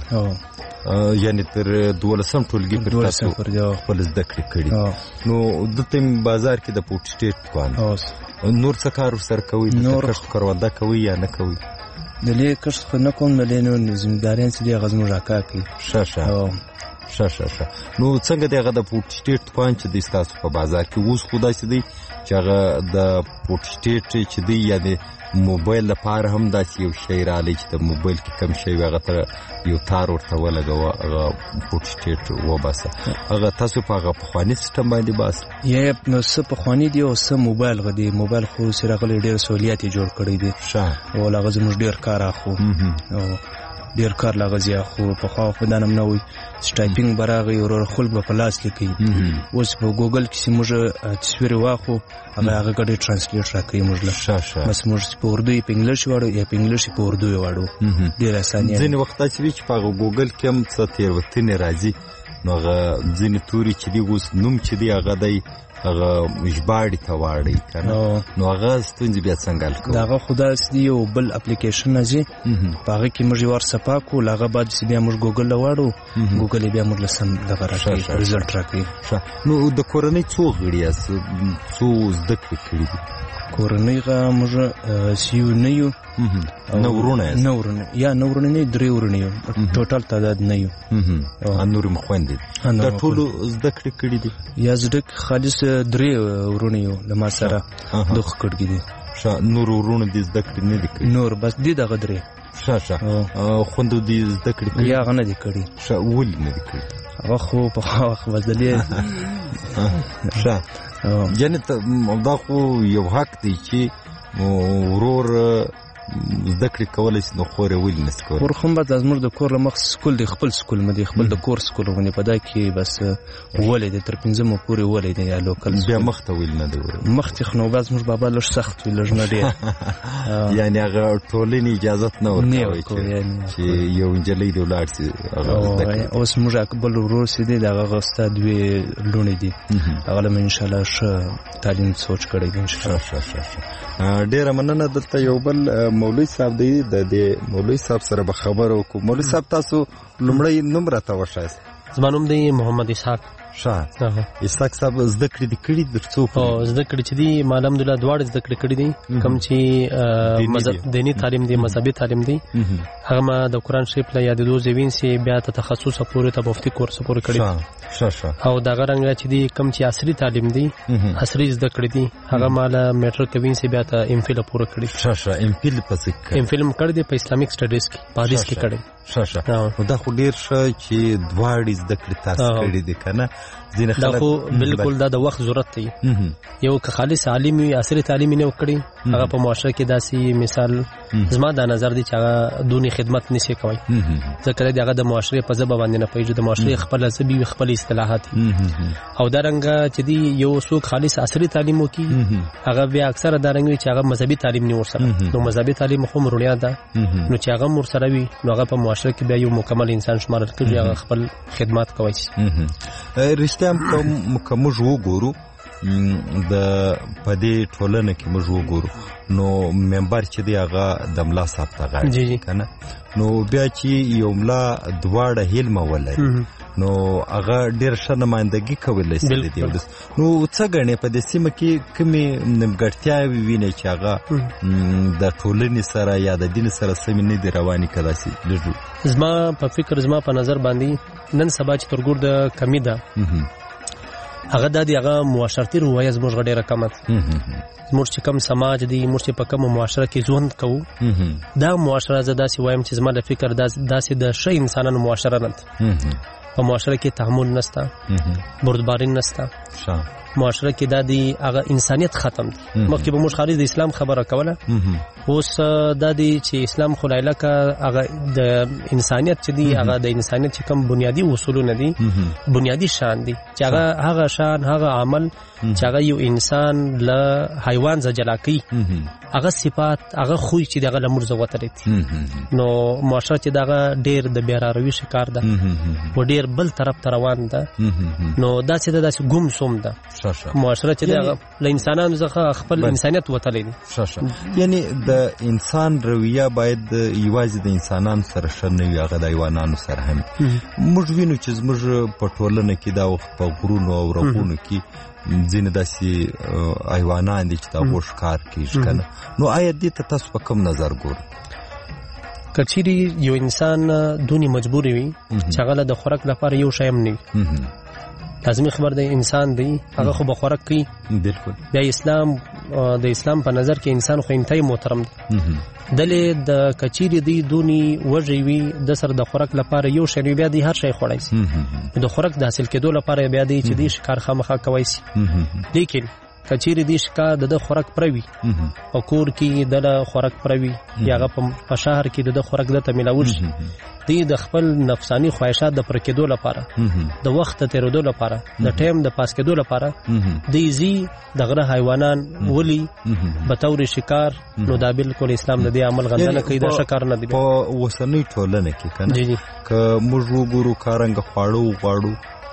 او
یعنی تر دولسم ټولګي پر تاسو خپل زده کړې کړې نو دته بازار کې د پټ سټیټ کوان نور څه کار سره کوي نور کرونده کوي یا نه کوي؟
د لې کښ خو نه کوم د لې نو ذمہدارین سړي غزمو راکا کوي.
ښه ښه ښه ښه ښه نو څنګه دی هغه د پټ سټیټ کوان چې د تاسو په بازار کې اوس خدای سي دی چې هغه د پټ سټیټ چې دی یعنی موبایل لپاره هم داسې یو شی رالی چې د موبایل کې کم شی هغه ته یو تار ورته ولګوه هغه پټ سټیټ وباسه هغه تاسو په هغه پخواني سیستم باندې باسه
یا نو څه پخواني دی او څه موبایل غدي موبایل خو سره غلي ډېر سہولیات جوړ کړی دي.
ښه
او هغه زموږ ډېر کار اخو او ډیر کار لغزي خو په خو په دانم نه وي سټایپینګ براغي او خلک په پلاس لیکي اوس په ګوګل کې موږ تصویر واخو هغه هغه کډي ترانسلیټ راکوي موږ له
شاشه
بس موږ په اردو په انګلیش واړو یا په انګلیش په اردو واړو ډیر اسانه
ځینې وخت چې په ګوګل کې هم څه تیر وختونه راځي نو هغه ځینې توري چې دی اوس نوم چې دی هغه دی هغه ژباړې ته واړی کنه نو هغه ستونزې بیا څنګه حل کوو؟
دغه خدای سدي یو بل اپلیکیشن راځي په هغه کې موږ ور صفا کو هغه بعد چې بیا موږ ګوګل له واړو ګوګل بیا موږ لسم دغه راځي ریزلټ راکوي.
نو د کورنۍ څو غړي یاست څو زده کړې کړي دي؟
کورنۍ غا موږ سیو نه یو
نو ورونه
نو ورونه یا نو ورونه نه درې ورونه یو ټوټل تعداد نه یو
او نور مخوند دا ټول زده کړې کړي دي
یا زده خالص درې ورونه یو د ما سره دوه کړګي دي.
ښه نور ورونه دې زده کړې نه دي کړي؟
نور بس دې دغه درې.
ښه ښه خوند دې زده کړې کړي
یا غنه دي کړي؟
ښه ولې نه دي کړي؟
هغه خو په خو وځلې
ښه یعنی دا خو یو حق دی چې ورور زده کړې کولای شي نو خورې ولې نه سکول
خور خو به زموږ د کور مخ سکول دی خپل سکول مده خپل د کور سکول غونې په دا کې بس ولې د تر پنځمو پورې ولې دی یا لوکل
بیا مخ ته ویل نه دی
مخ ته خو باز موږ بابا لږ سخت ویل لږ نه دی
یعنی هغه ټولنې اجازه نه ورکوي چې یو انجلۍ دی ولاړ شي هغه زده کړي.
اوس موږ خپل ورور سي دی دغه غستا دوی لونې دي هغه له ان شاء الله ش تعلیم سوچ کړی دی ان شاء
الله. ډیره مننه. دلته یو بل مولوی صاحب دی د دې مولوی صاحب سره به خبرو کو. مولوی صاحب تاسو لمړی نوم راته وښایئ؟
زما نوم دی محمد اسحاق.
ښه اسحاق صاحب زده کړې دي کړي د څو
او زده کړې چې دي ما الحمدلله دواړه زده کړې کړي دي کوم چې مذهب دینی تعلیم دی مذهبي تعلیم دی هغه ما د قران شریف له یادېدو زوین سي بیا ته تخصص پورې ته مفتي کورس پورې کړی
ښه ښه
او دا غرنګ چې دي کوم چې عصري تعلیم دی عصري زده کړې دي هغه ما له میټرک کوین سي بیا ته ام فل پورې کړی
ښه ښه ام فل پسې
ام فل کړی دی په اسلامیک سټډیز کې په حدیث کې کړی
ښه ښه دا خو ډیر ښه چې دواړي زده کړې تاسو کړې دي کنه ځینې خلک
دا خو بالکل دا د وخت ضرورت دی یو که خالص عالمي عصري تعلیم نه وکړي هغه په معاشره کې داسي مثال زما دا نظر دی چې هغه دونی خدمت نشي کوي ځکه دا هغه د معاشره په ځبه باندې نه پیژي د معاشره خپل ځبي خپل اصطلاحات او دا رنګ چې دی یو څوک خالص عصري تعلیم وکي هغه بیا اکثره دا رنګ چې هغه مذهبي تعلیم نه ورسره نو مذهبي تعلیم خو مرونیا ده نو چې هغه ورسره وي نو هغه په معاشره کې بیا یو مکمل انسان شمارل کېږي هغه خپل خدمات کوي
رښتیا کوم موږ وګورو د پدې ټولنه کې موږ وګورو نو ممبر چې دی هغه د ملا صاحب ته غاړي کنه نو بیا چې یو ملا دواړه هیلمه ولري نو هغه ډیر ښه نمائندګي کولای شي دی نو څه غنې په دې سیمه کې کومې نمګړتیاوې ویني چې هغه د ټولنې سره یا د دین سره سمې نه دی رواني کړای شي لږ
زما په فکر زما په نظر باندې نن سبا چې ترګور د کمی ده هغه د هغه معاشرتي روایت زموږ غډېره کمه ده زموږ چې کم سماج دی موږ چې په کوم معاشره کې ژوند کوو دا معاشره زه داسې وایم چې زما د فکر داسې د ښه انسانانو معاشره نه ده په معاشره کې تحمل نشته بردباري نشته معاشره کې دا دی هغه انسانیت ختم دی مخکې به موږ خارج د اسلام خبره کوله اوس دا دی چې اسلام خو لایلکه هغه د انسانیت چې دی هغه د انسانیت چې کوم بنیادی اصولونه دي بنیادی شان دي چې هغه هغه شان هغه عمل چې هغه یو انسان له حیوان څخه جلا کوي هغه صفات هغه خو چې دغه لمر زوتره دي نو معاشره چې دغه ډیر د بیراروي شکار ده و ډیر بل طرف ته روان ده نو دا چې داسې ګم سوم ده معاشره چې دغه له انسانانو څخه خپل انسانیت وتلی دي
یعنی د انسان رویه باید یوازې د انسانانو سره ښه نه وي هغه د حیوانانو سره هم موږ وینو چې زموږ په ټولنه کې دا وخت په غرونو او رغونو کې ځینې داسې حیوانان دي چې د هغو ښکار کېږي که نه نو آیا دې ته تاسو په کوم نظر ګورئ
که چیرې یو انسان دونې مجبورې وي چې هغه له د خوراک لپاره یو شی هم نه وي لازمي خبر دی انسان دی هغه خو به خوراک کوي
بالکل
بیا اسلام د اسلام په نظر کې انسان خو انتهای محترم دی دلې د کچيري دی دونی وږي وي د سر د خوراک لپاره یو شی بیا دی هر شی خوړای شي د خوراک د حاصل کېدو لپاره بیا دی چې دی شکار خامخا کوي شي لیکن کچيري دی شکا د خوراک پروي او کور کې د خوراک پروي یا په شهر کې د خوراک د تملاوش دی د خپل نفسانی خواهشات د پر کېدو لپاره د وخت تیرېدو لپاره د ټایم د پاس کېدو لپاره دی زی د غره حیوانان ولی به تور شکار نو دا بالکل اسلام د دې عمل غندنه کوي دا شکار نه دی
په وسنۍ ټولنه کې کنه ک موږ وګورو کارنګ خواړو غواړو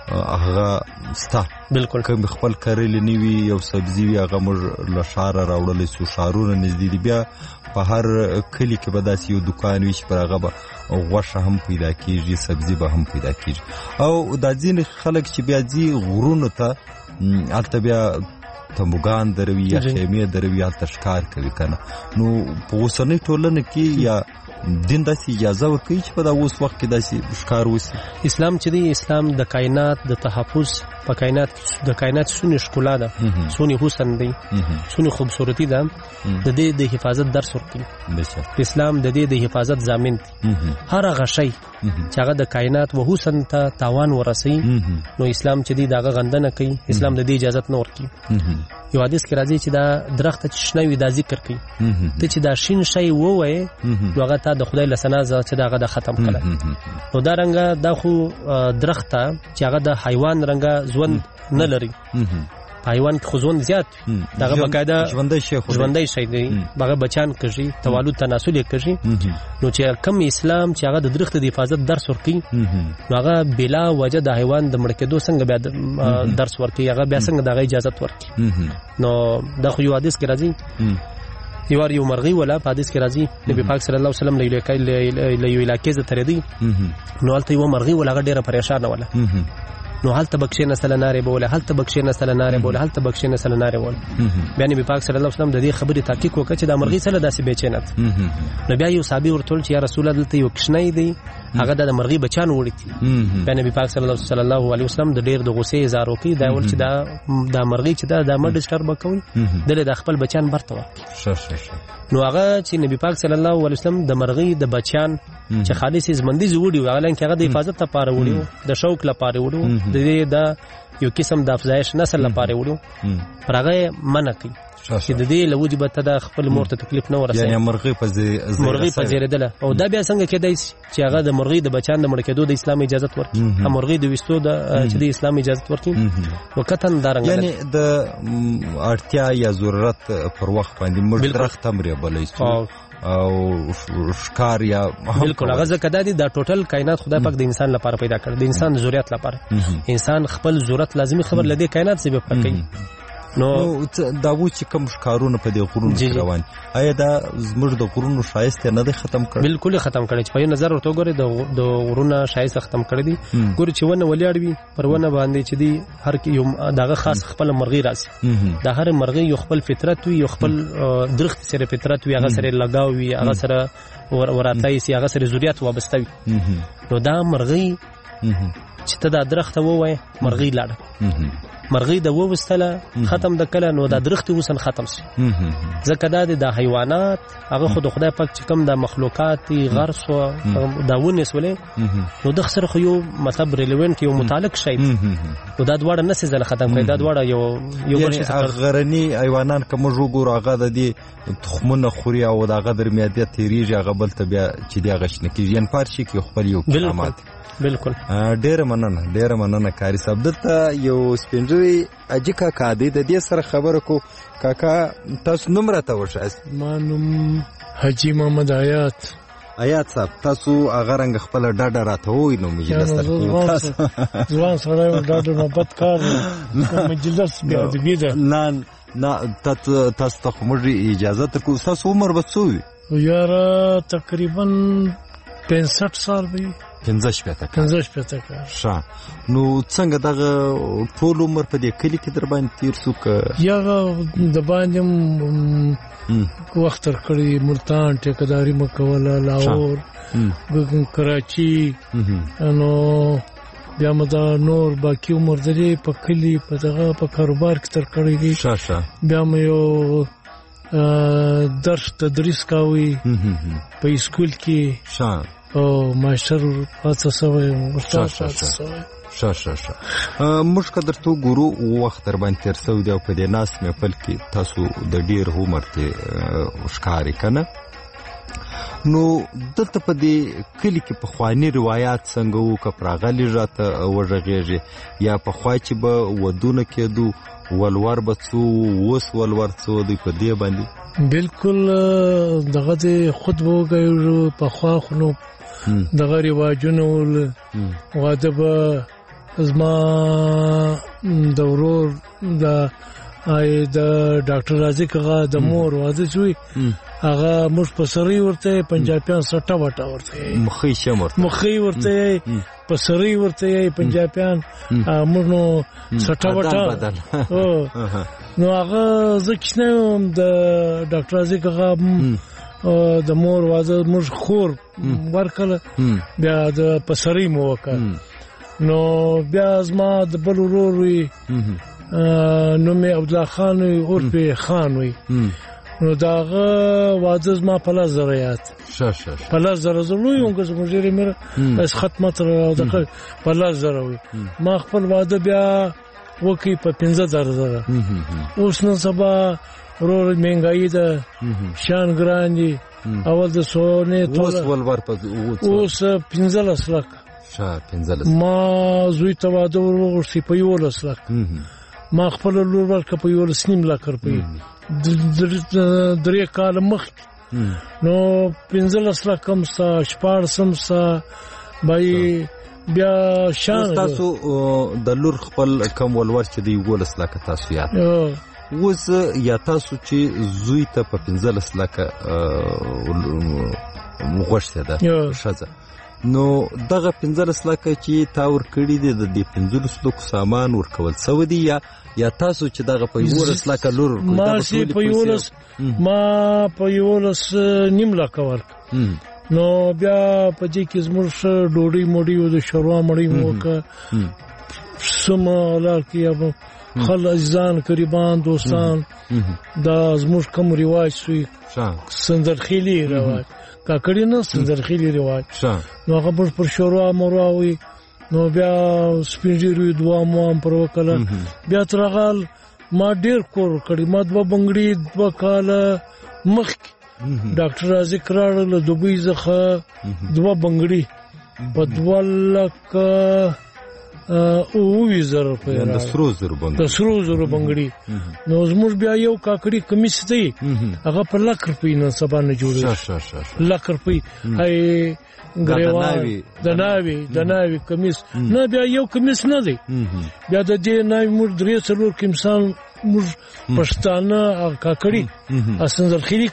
هغه ستا
بالکل
کوم خپل کړل نیوي یو سبزی وی هغه موږ له شهر راوړل سو شهرونه نږدې دي بیا په هر کلی کې به داسې یو دکان وي چې پر هغه به غوښه هم پیدا کیږي سبزی به هم پیدا کیږي او د ځین خلک چې بیا ځي غرونو ته البته بیا تموګان دروي یا خیمه دروي یا تشکار کوي کنه نو په وسنۍ ټولنه کې یا دین داسې اجازه ورکوي چې په دا اوس وخت کې داسې ښکار وسي
اسلام چې دی اسلام د کائنات د تحفظ په کائنات د کائنات سونی ښکلا ده سونی حسن دی سونی خوبصورتی ده د دې د حفاظت درس ورکوي اسلام د دې د حفاظت ضامن دی هر هغه شی چې هغه د کائنات و حسن ته تاوان ورسي نو اسلام چې دی دغه غندنه کوي اسلام د دې اجازه نه ورکوي یو حدیث کې راځي چې دا درخت چې شنه وي دا ذکر کوي ته چې دا شین شی ووایې نو هغه ته د خدای له ثنا چې دا هغه د ختم کړه نو دا رنګه دا خو درخت چې هغه د حیوان رنګه ژوند نه لري حیوان خو ژوند زیات دغه بقاعده
ژوندۍ شي
ژوندۍ شي دی هغه بچان کوي توالد تناسل کوي نو چې کم اسلام چې هغه د درخت د حفاظت درس ورکي نو هغه بلا وجه د حیوان د مړ کېدو څنګه بیا درس ورکي هغه بیا څنګه دغه اجازه ورکي نو دا خو یو حدیث کې راځي یو یو مرغي ولا په حدیث کې راځي نبی پاک صلی الله علیه وسلم له یو علاقې ته ترې دی نو البته یو مرغي ولا ډیره پریشان ولا نو هلته بکشې نسل ناره بوله هلته بکشې نسل ناره بوله هلته بکشې نسل ناره بوله بیا نبی پاک صلی الله علیه وسلم د دې خبرې تحقیق وکړ چې د مرغۍ سره داسې بیچینت نو بیا یو صحابي ورته چې یا رسول الله دلته یو کښنی دی هغه د مرغۍ بچان وړي بیا نبی پاک صلی الله علیه وسلم د ډیر د غصې اظهار وکړي دا ول چې دا د مرغۍ چې دا د مړ ډسټرب کوي دله د خپل بچان برته نو هغه چې نبی پاک صلی الله علیه وسلم د مرغۍ د بچان چې خالص زمندي جوړي و هغه هغه د حفاظت لپاره وړي د شوق لپاره وړي د دې د یو قسم د افزایش نسل لپاره وړي پر هغه منع کوي چې د دې لوجب ته د خپل مور ته تکلیف نه ورسي
یعنی مرغۍ په
مرغۍ په زیریدله او دا بیا څنګه کېدای چې هغه د مرغۍ د بچان د مړ کېدو د اسلام اجازه ورکړي هم مرغۍ د وستو د چې د اسلام اجازه ورکړي وکتن دارنګ
یعنی د اړتیا یا ضرورت پر وخت باندې موږ درخت تمرې بلې او ښکار یا
بالکل هغه ځکه دا دي دا ټوټل کائنات خدای پاک د انسان لپاره پیدا کړ د انسان د ضرورت لپاره انسان خپل ضرورت لازمي خبر لدی کائنات څخه به کوي
نو دا و چې کوم ښکارونه په دې غرونو کې روان آیا دا زموږ د غرونو ښایست نه دی ختم کړی
بالکل ختم کړی چې په نظر ورته ګوري د غرونو ښایست ختم کړی دی ګوري چې ونه ولیاړ وي پرونه باندې چې دی هر یو دغه خاص خپل مرغۍ راسي د هر مرغۍ یو خپل فطرت وي یو خپل درخت سره فطرت وي هغه سره لگاو وي هغه سره وراتای سي هغه سره ضرورت وابسته وي نو دا مرغۍ چې ته دا درخت ووای مرغۍ لاړه مرغۍ د ووستله ختم د کله نو دا درخت وسن ختم شي ځکه دا د حیوانات هغه خود خدای پاک چې کوم د مخلوقات غرس او دا ونس ولې نو د خسر خو یو مطلب ریلیونت یو متعلق شي نو دا دواړه نسې زله ختم کړي دا دواړه یو یو
یعنی غرنی حیوانان کوم جوړ هغه د دې تخمونه خوري او د هغه در میادیت تیریږي هغه بل ته بیا چې دی غشنه کیږي ان پارشي کې خپل یو کرامات
بالکل
ډېر مننه ډېر مننه کاری صاحب دلته یو سپینځوي اجي کاکا دی د دې سره خبره کو کاکا تاسو نوم راته وښایست
ما نوم حاجی محمد حیات
حیات صاحب تاسو هغه رنګ خپل ډاډه راته وای نو مجلس سره
تاسو ځوان سره ډاډه نه بد کار مجلس بیا دی
نه نه تاسو تاسو ته موږ اجازه ترکو تاسو عمر بڅوي
یار تقریبا پنځه سال وي
پنځه شپته
پنځه شپته کار
ښه نو څنګه دغه ټول عمر په دې کلی کې در باندې تیر شو که
یا د باندې وخت تر کړی ملتان ټیکداري مکوله لاهور کراچي نو بیا مدا نور باقی عمر درې په کلی په دغه په کاروبار کې تر کړی دي
ښه ښه
بیا مې یو درس تدریس کاوی په اسکول کې
ښه
او ماشتر پاتې سوی استاد پاتې سوی
ښه ښه ښه موږ که درته وګورو وخت در باندې تېر سوی دی او په دې ناست محفل کې تاسو د ډېر عمر کې ښکاري که نه نو دلته په دې کلي کې پخواني روایات څنګه وو که پراغلي راته وغږېږي یا پخوا چې به ودونه کېدو ولور به څو اوس ولور څو دی په دې باندې
بالکل دغه د خود وګورو پخوا خو نو دغه رواجونه ول واده به زما د ورور د آی د ډاکټر رازق هغه د مور واده شوی هغه مش په سری ورته پنجابیان سټه وټه ورته
مخې شمر
مخې ورته په سری ورته پنجابیان موږ نو سټه وټه نو هغه ځکه د ډاکټر رازق هغه د مور واده موږ خور ورکله بیا د پسری مو وکړ نو بیا زما د بل ورور وی نو مې عبد الله خان وی عرف خان وی نو داغه واده زما په لاس زریات
شه شه
په لاس زره زلوی اونګه زموږ لري مې اس ختمه تر دغه په لاس زره وی ما خپل واده بیا وکي په پنځه زره زره اوس نو سبا ورور مهنګای ده شان ګرانی اول د سونه ټول
اوس ولور په
اوس پنځه لک
شه پنځه
ما زوی ته واده ورغورسي په یو لک ما خپل لور ورکه په یو لسنیم لک روپی درې کال مخ نو پنځه لک کم سا شپار سم سا بای بیا شان
تاسو د لور خپل کم ولور چې دی ولس لک تاسو یاد اوس یا تاسو چې زوی ته په پنځه لک غوښته ده شزه نو دغه پنځلس لکه چې تا ورکړي دي د دې پنځلس لکو سامان ورکول سوی دی یا یا تاسو چې دغه په یولس لکه لور ورکړي
ما چې په یولس ما په یولس نیم لکه ورک نو بیا په دې کې زموږ ډوډۍ موډۍ او د شوروا مړۍ مو وکړه سم لار کې اب خل ځان قریبان دوستان دا زموږ کوم رواج سوی سندرخیلی رواج کاکړی نه سندرخیلی رواج نو هغه پر شوروا مروا وي نو بیا سپینجیروي دوا مو هم پر وکړه بیا ترغال ما ډیر کور کړی ما دوا بنگړي دوا کاله مخ ډاکټر رازق راړل دوبۍ ځخه دوا بنگړي په دوا لکه او وی زر په
د سرو زر بنگړي
د سرو زر بنگړي نو زموږ بیا یو کاکړي کمیس دی هغه په لک روپۍ نه سبا نه جوړي لک روپۍ هي ګریوان د ناوي د ناوي کمیس نه بیا یو کمیس نه دی بیا د دې ناوي موږ درې څلور کمسان موږ پښتانه کاکړي اسنځرخيلي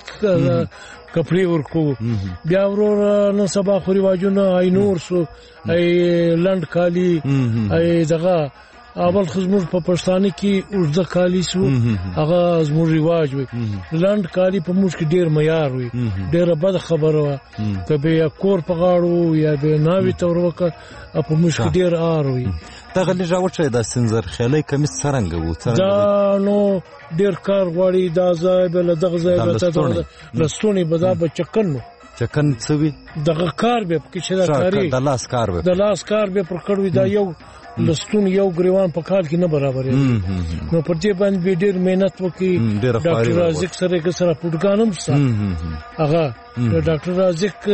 کپڑے ورکو بیا ورور نو سبا خو رواجونه ای نور سو ای لند کالی ای دغه اول خزمور په پښتانه کې اوږده کالی سو هغه زموږ رواج وي لند کالی په موږ کې ډیر معیار وي ډیره بد خبره وه کبه کور په غاړو یا به ناوي تور وکړه په موږ کې ډیر آر وي
دغه لږه وچه د سنځرخیلۍ کمیس څرنګه وو
دا نو ډیر کار غواړي دا ځای بل دغه ځای به لستونی به دا به چکن نو
چکن څه وي
دغه کار به کې چې دا کاری
د لاس کار به
د لاس کار به پر کړوي دا یو لستون یو ګریوان په کال کې نه برابر نو پر دې باندې ډیر مهنت وکي ډاکټر رازق سره کې سره پټګانم سره هغه ډاکټر رازق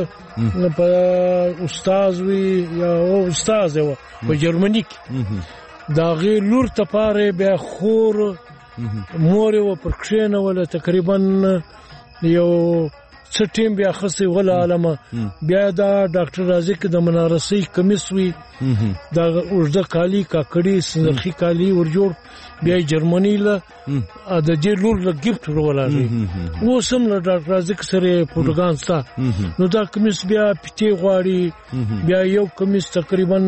په استاد وی یا او استاد و په جرمني کې دا غیر لور تپاره به خور مور و پر کښینه ولا تقریبا یو څه ټیم بیا خسي ولا علامه بیا دا ډاکټر رازق د منارسي کمیس وی دا اوږده کالی کاکړي سنرخي کالی ورجوړ بیا جرمني له د دې لور له گیفت ورولای و سم له ډاکټر رازق سره پروګرام ستا نو دا کمیس بیا پټي غواړي بیا یو کمیس تقریبا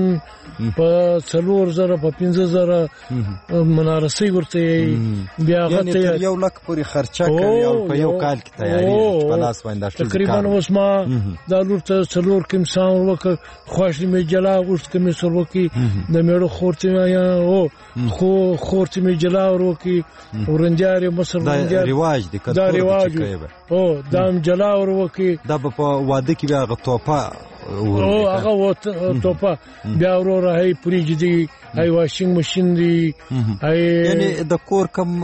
په څلور زره په پنځه زره منارسي ورته بیا غته
یو لک پوری خرچه کوي او په یو کال کې تیاری پلاس باندې
تقریبا اوس ما دا لور ته څلور کمسان وک خوښ می جلا اوس کمی سروکی د میړو خورته یا او خو خورته می جلا وروکی ورنجاري مصر
ورنجاري رواج دي
دا رواج او دام جلا وروکی
دا په واده کې بیا غطوپا
او هغه وته توپا بیا ورور هي پریږدي هي واشینګ ماشين دی هي
یعنی د کور کم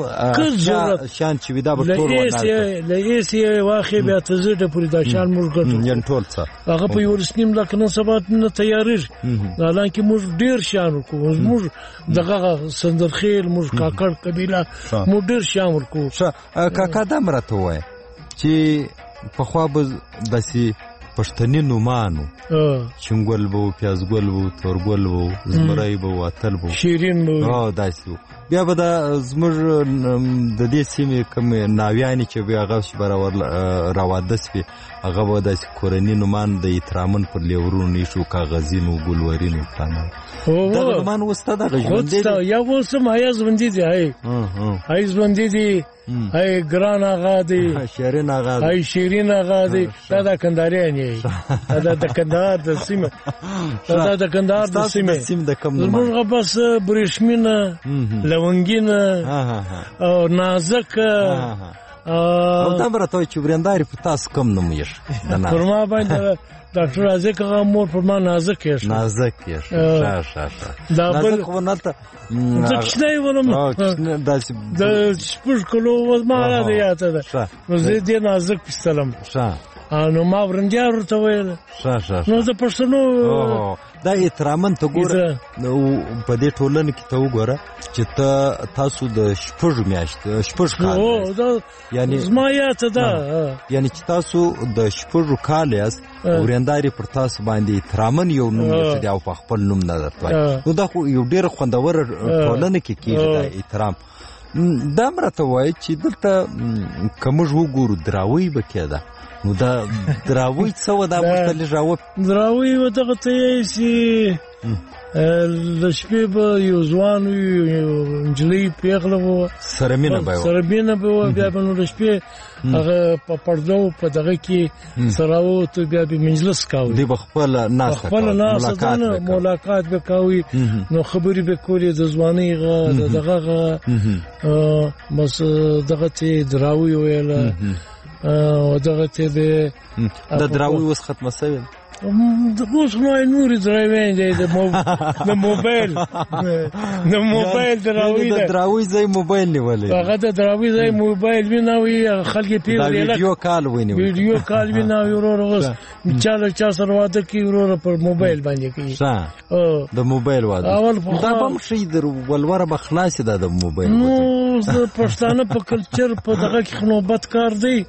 شان چې ودا به ټول
ورنه لېسي واخې بیا تزيد پوری دا شان موږ ګټو
ین ټول څه
هغه په ورسنیم لکه نن سبا نه تیاری حالانکه موږ ډیر شان وکړو موږ دغه سندرخیل موږ کاکړ قبيله موږ ډیر شان ورکو
کاکا د مرته وای چې په خوا به داسي پښتني نومانو چنګول بو پیازګول بو تورګول بو زمرای بو اتل بو
شیرین بو
او داسو بیا به د زمر د دې سیمې کوم ناویانی چې بیا غوښ برابر راواده سپي هغه به د کورنی نومان د احترامن پر لیورونی شو کاغذینو ګلورینو پلان دا نومان وسته د ژوند
دی یا وسم هيا ژوند دی هي هي ژوند دی هي ګران آغا دی
شیرین آغا دی
هي شیرین آغا دی دا د کنداري نه دا د کندهار د سیمه دا د کندهار د سیمه
سیم د کم نومان
موږ بس برېښمینه لونګینه او نازک
او دا برته چې ورنداري په تاسو کم نومېش
فرما باندې ډاکټر رازق هغه مور پر ما نازک یې
نازک یې ښه ښه ښه
دا بل
ونته
ځکه ولوم
دا
د شپږ کلو و ما را دی یاته ده نو زه دې نازک پستلم
ښه
نو ما ورنجار ورته ویل
ښه ښه
نو د پښتنو
دا احترامن ته ګوره په دې ټولنه کې ته وګوره چې ته تاسو د شپږ میاشتې شپږ کال
یعنی زما یاته ده
یعنی چې تاسو د شپږ کال یاست ورنداري پر تاسو باندې احترامن یو نوم دی او په خپل نوم نه درته نو دا خو یو ډېر خوندور ټولنه کې کېږي دا احترام دا مرته وایي چې دلته که موږ وګورو دراوۍ به کېده نو دا دراوی څه و دا مختلف راو
دراوی و دغه ته سي د شپې به یو ځوان یو نجلۍ پیغله و
سره مینه به
سره مینه به بیا به نو د شپې هغه په پردو په دغه کې سره و ته بیا به مجلس کاوه
دی بخپل ناس
خپل ناس دنه ملاقات به کوي نو خبرې به کولې د ځواني غا دغه بس دغه ته دراوی ویل او دغه ته به
د دراوی وس ختمه شوی
اوس نو نور دراوی دی د موبایل د موبایل دراوی
د دراوی ځای موبایل نیولې
هغه د دراوی ځای موبایل ویناوي خلک پیری
ویډیو کال ویني
ویډیو کال ویناوي ورور اوس چاله چا سره واده کی ورور پر موبایل باندې کوي
ها د موبایل واده دا هم شي در ولوره بخلاص ده د موبایل
نو د پښتانه په کلچر په دغه کې خنوبت کار دی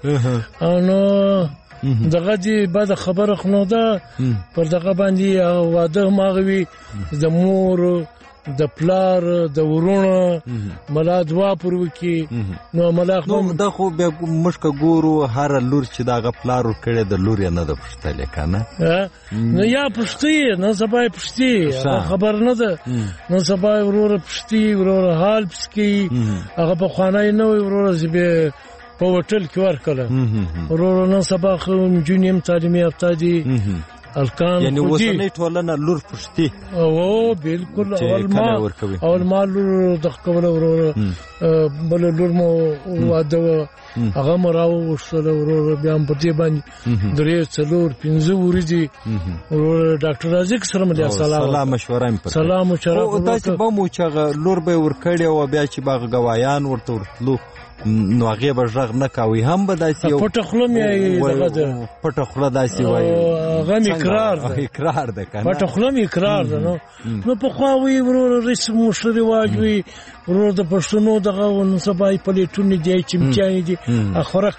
نو دغه دی بعد خبره خنو ده پر دغه باندې واده ماغوي د مور د پلار د ورونو ملا دوا پر وکي نو ملا
نو دا خو به مشک ګورو هر لور چې دا پلار کړي د لور نه د پښتل کنه
نو یا پښتي نه سبا پښتي خبر نه ده نو سبا ورور پښتي ورور حال پسکی هغه په خانه نه ورور زبه په وټل کې ورکړه ورور نن سبا خو جونیم تعلیمي یافته دي الکان
یعنی وسنۍ ټولنه لور پښتي
او بالکل اول ما اول ما لور د خپل ورور بل لور مو واده هغه مراو وشله ورور بیا په دې باندې درې څلور پنځه ورځې ورور ډاکټر رازق سره ملي سلام
سلام مشوره هم
سلام او شرف
او تاسو به مو چې لور به ورکړی او بیا چې باغ غوایان ورته ورتلو نو هغه به ژغ نه کوي هم به داسې
یو پټه خوله مې دغه ده
پټه خوله داسې وایي
هغه اقرار ده
اقرار ده کنه
پټه خوله مې اقرار ده نو نو په خوا وی ورور رسم او رواج وی ورور د پښتنو دغه نو سبا په لیټونی دی چمچای دي اخرک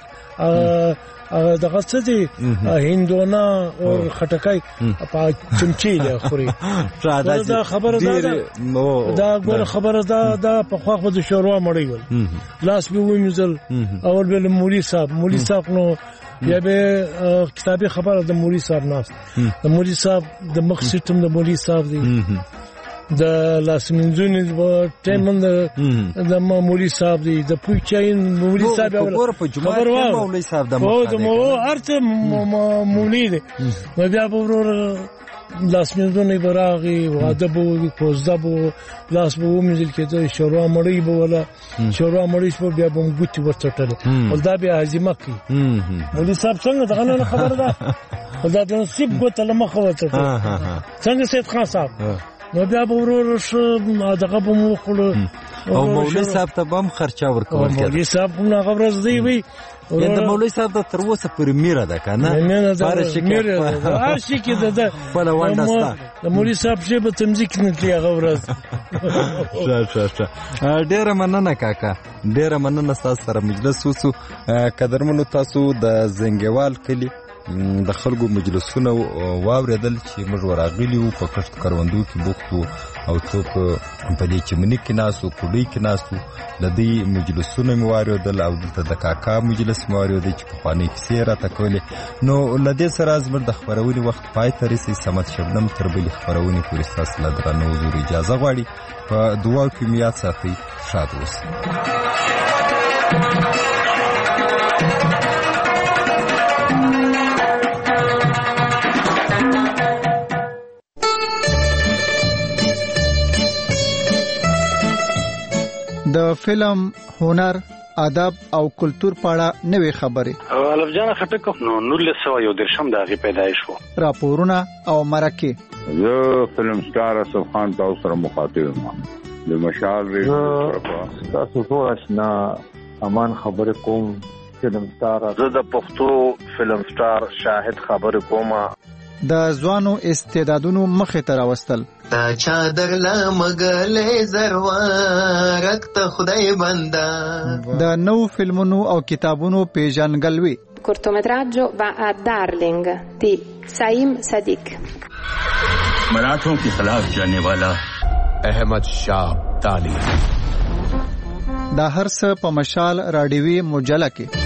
دغه څه دي هندونا او خټکای په چمچي دی خوري دا خبره ده دا ګور خبره ده دا په خوا خو د شوروا مړی ول لاس به وینځل اول به مولوی صاحب مولوی صاحب نو بیا به کتابي خبره د مولوی صاحب ناس د مولوی صاحب د مخ سیستم د مولوی صاحب دی د لاسمنځونی په ټیمند د مولوی صاحب دی د پوچاین مولوی صاحب
اور په جمعه کې مولوی صاحب د
مخ د مو ارته مولوی دی نو بیا به ورور لاسمنځونی براغي واده بو کوزده بو لاس بو مزل کېده شوروا مړی بو ولا شوروا مړی په بیا بم ګوتی ورڅټل ولدا بیا عزیمه کی مولوی صاحب څنګه دغه خبر ده ولدا د نصیب ګوت لمخ ورڅټل څنګه سید خان صاحب نو بیا به ورور شو دغه به مو خلو
او مولوی صاحب ته بم خرچه ورکول کېده
مولوی صاحب نو غبرز دی وی
د مولوی صاحب د تر اوسه پر میره ده کنه
فارشي کې فارشي کې ده
په وانډستا
د مولوی صاحب چې په تمزیک نه کې غبرز
شه شه شه ډیره مننه کاکا ډیره مننه تاسو سره مجلس وسو قدرمنو تاسو د زنګوال کلی د خلکو مجلسونه واوریدل چې موږ ورغلی وو په کښت کروندو کې بوختو او څوک په دې چمنې کې ناسو کوډۍ کې ناسو د دې مجلسونه مې واوریدل او دلته د کاکا مجلس مې واوریدل چې په خوانې کیسې راته کولې نو له دې سره زموږ د خپرونې وخت پای ته رسي سمت شبنم تر بلې خپرونې پورې ستاسو له درنو حضور اجازه غواړي په دعا کې مې یاد ساتئ شاد اوسئ
د فلم هنر ادب او کلچر په اړه نوې خبرې
الف جان خټک نو نولس سوه یو درشم د هغې پیدایش و
راپورونه او مرکې
زه فلم سټار اسف خان تاسو سره مخاطب یم د مشال ریډیو
تاسو ټول آشنا امان خبر کوم فلم سټار
زه د پښتو فلم سټار شاهد خبر کوم
د ځوانو استعدادونو مخې ته راوستل
تا چادر لمګلې زروارک ته خدای بندا
د نو فلمونو او کتابونو پیژنګلوي
cortometraggio va a Darling di Saim Sadiq
मराठों के खिलाफ जाने वाला अहमद शाह ताली
دا هر څه په مشال رادیوي مجله کې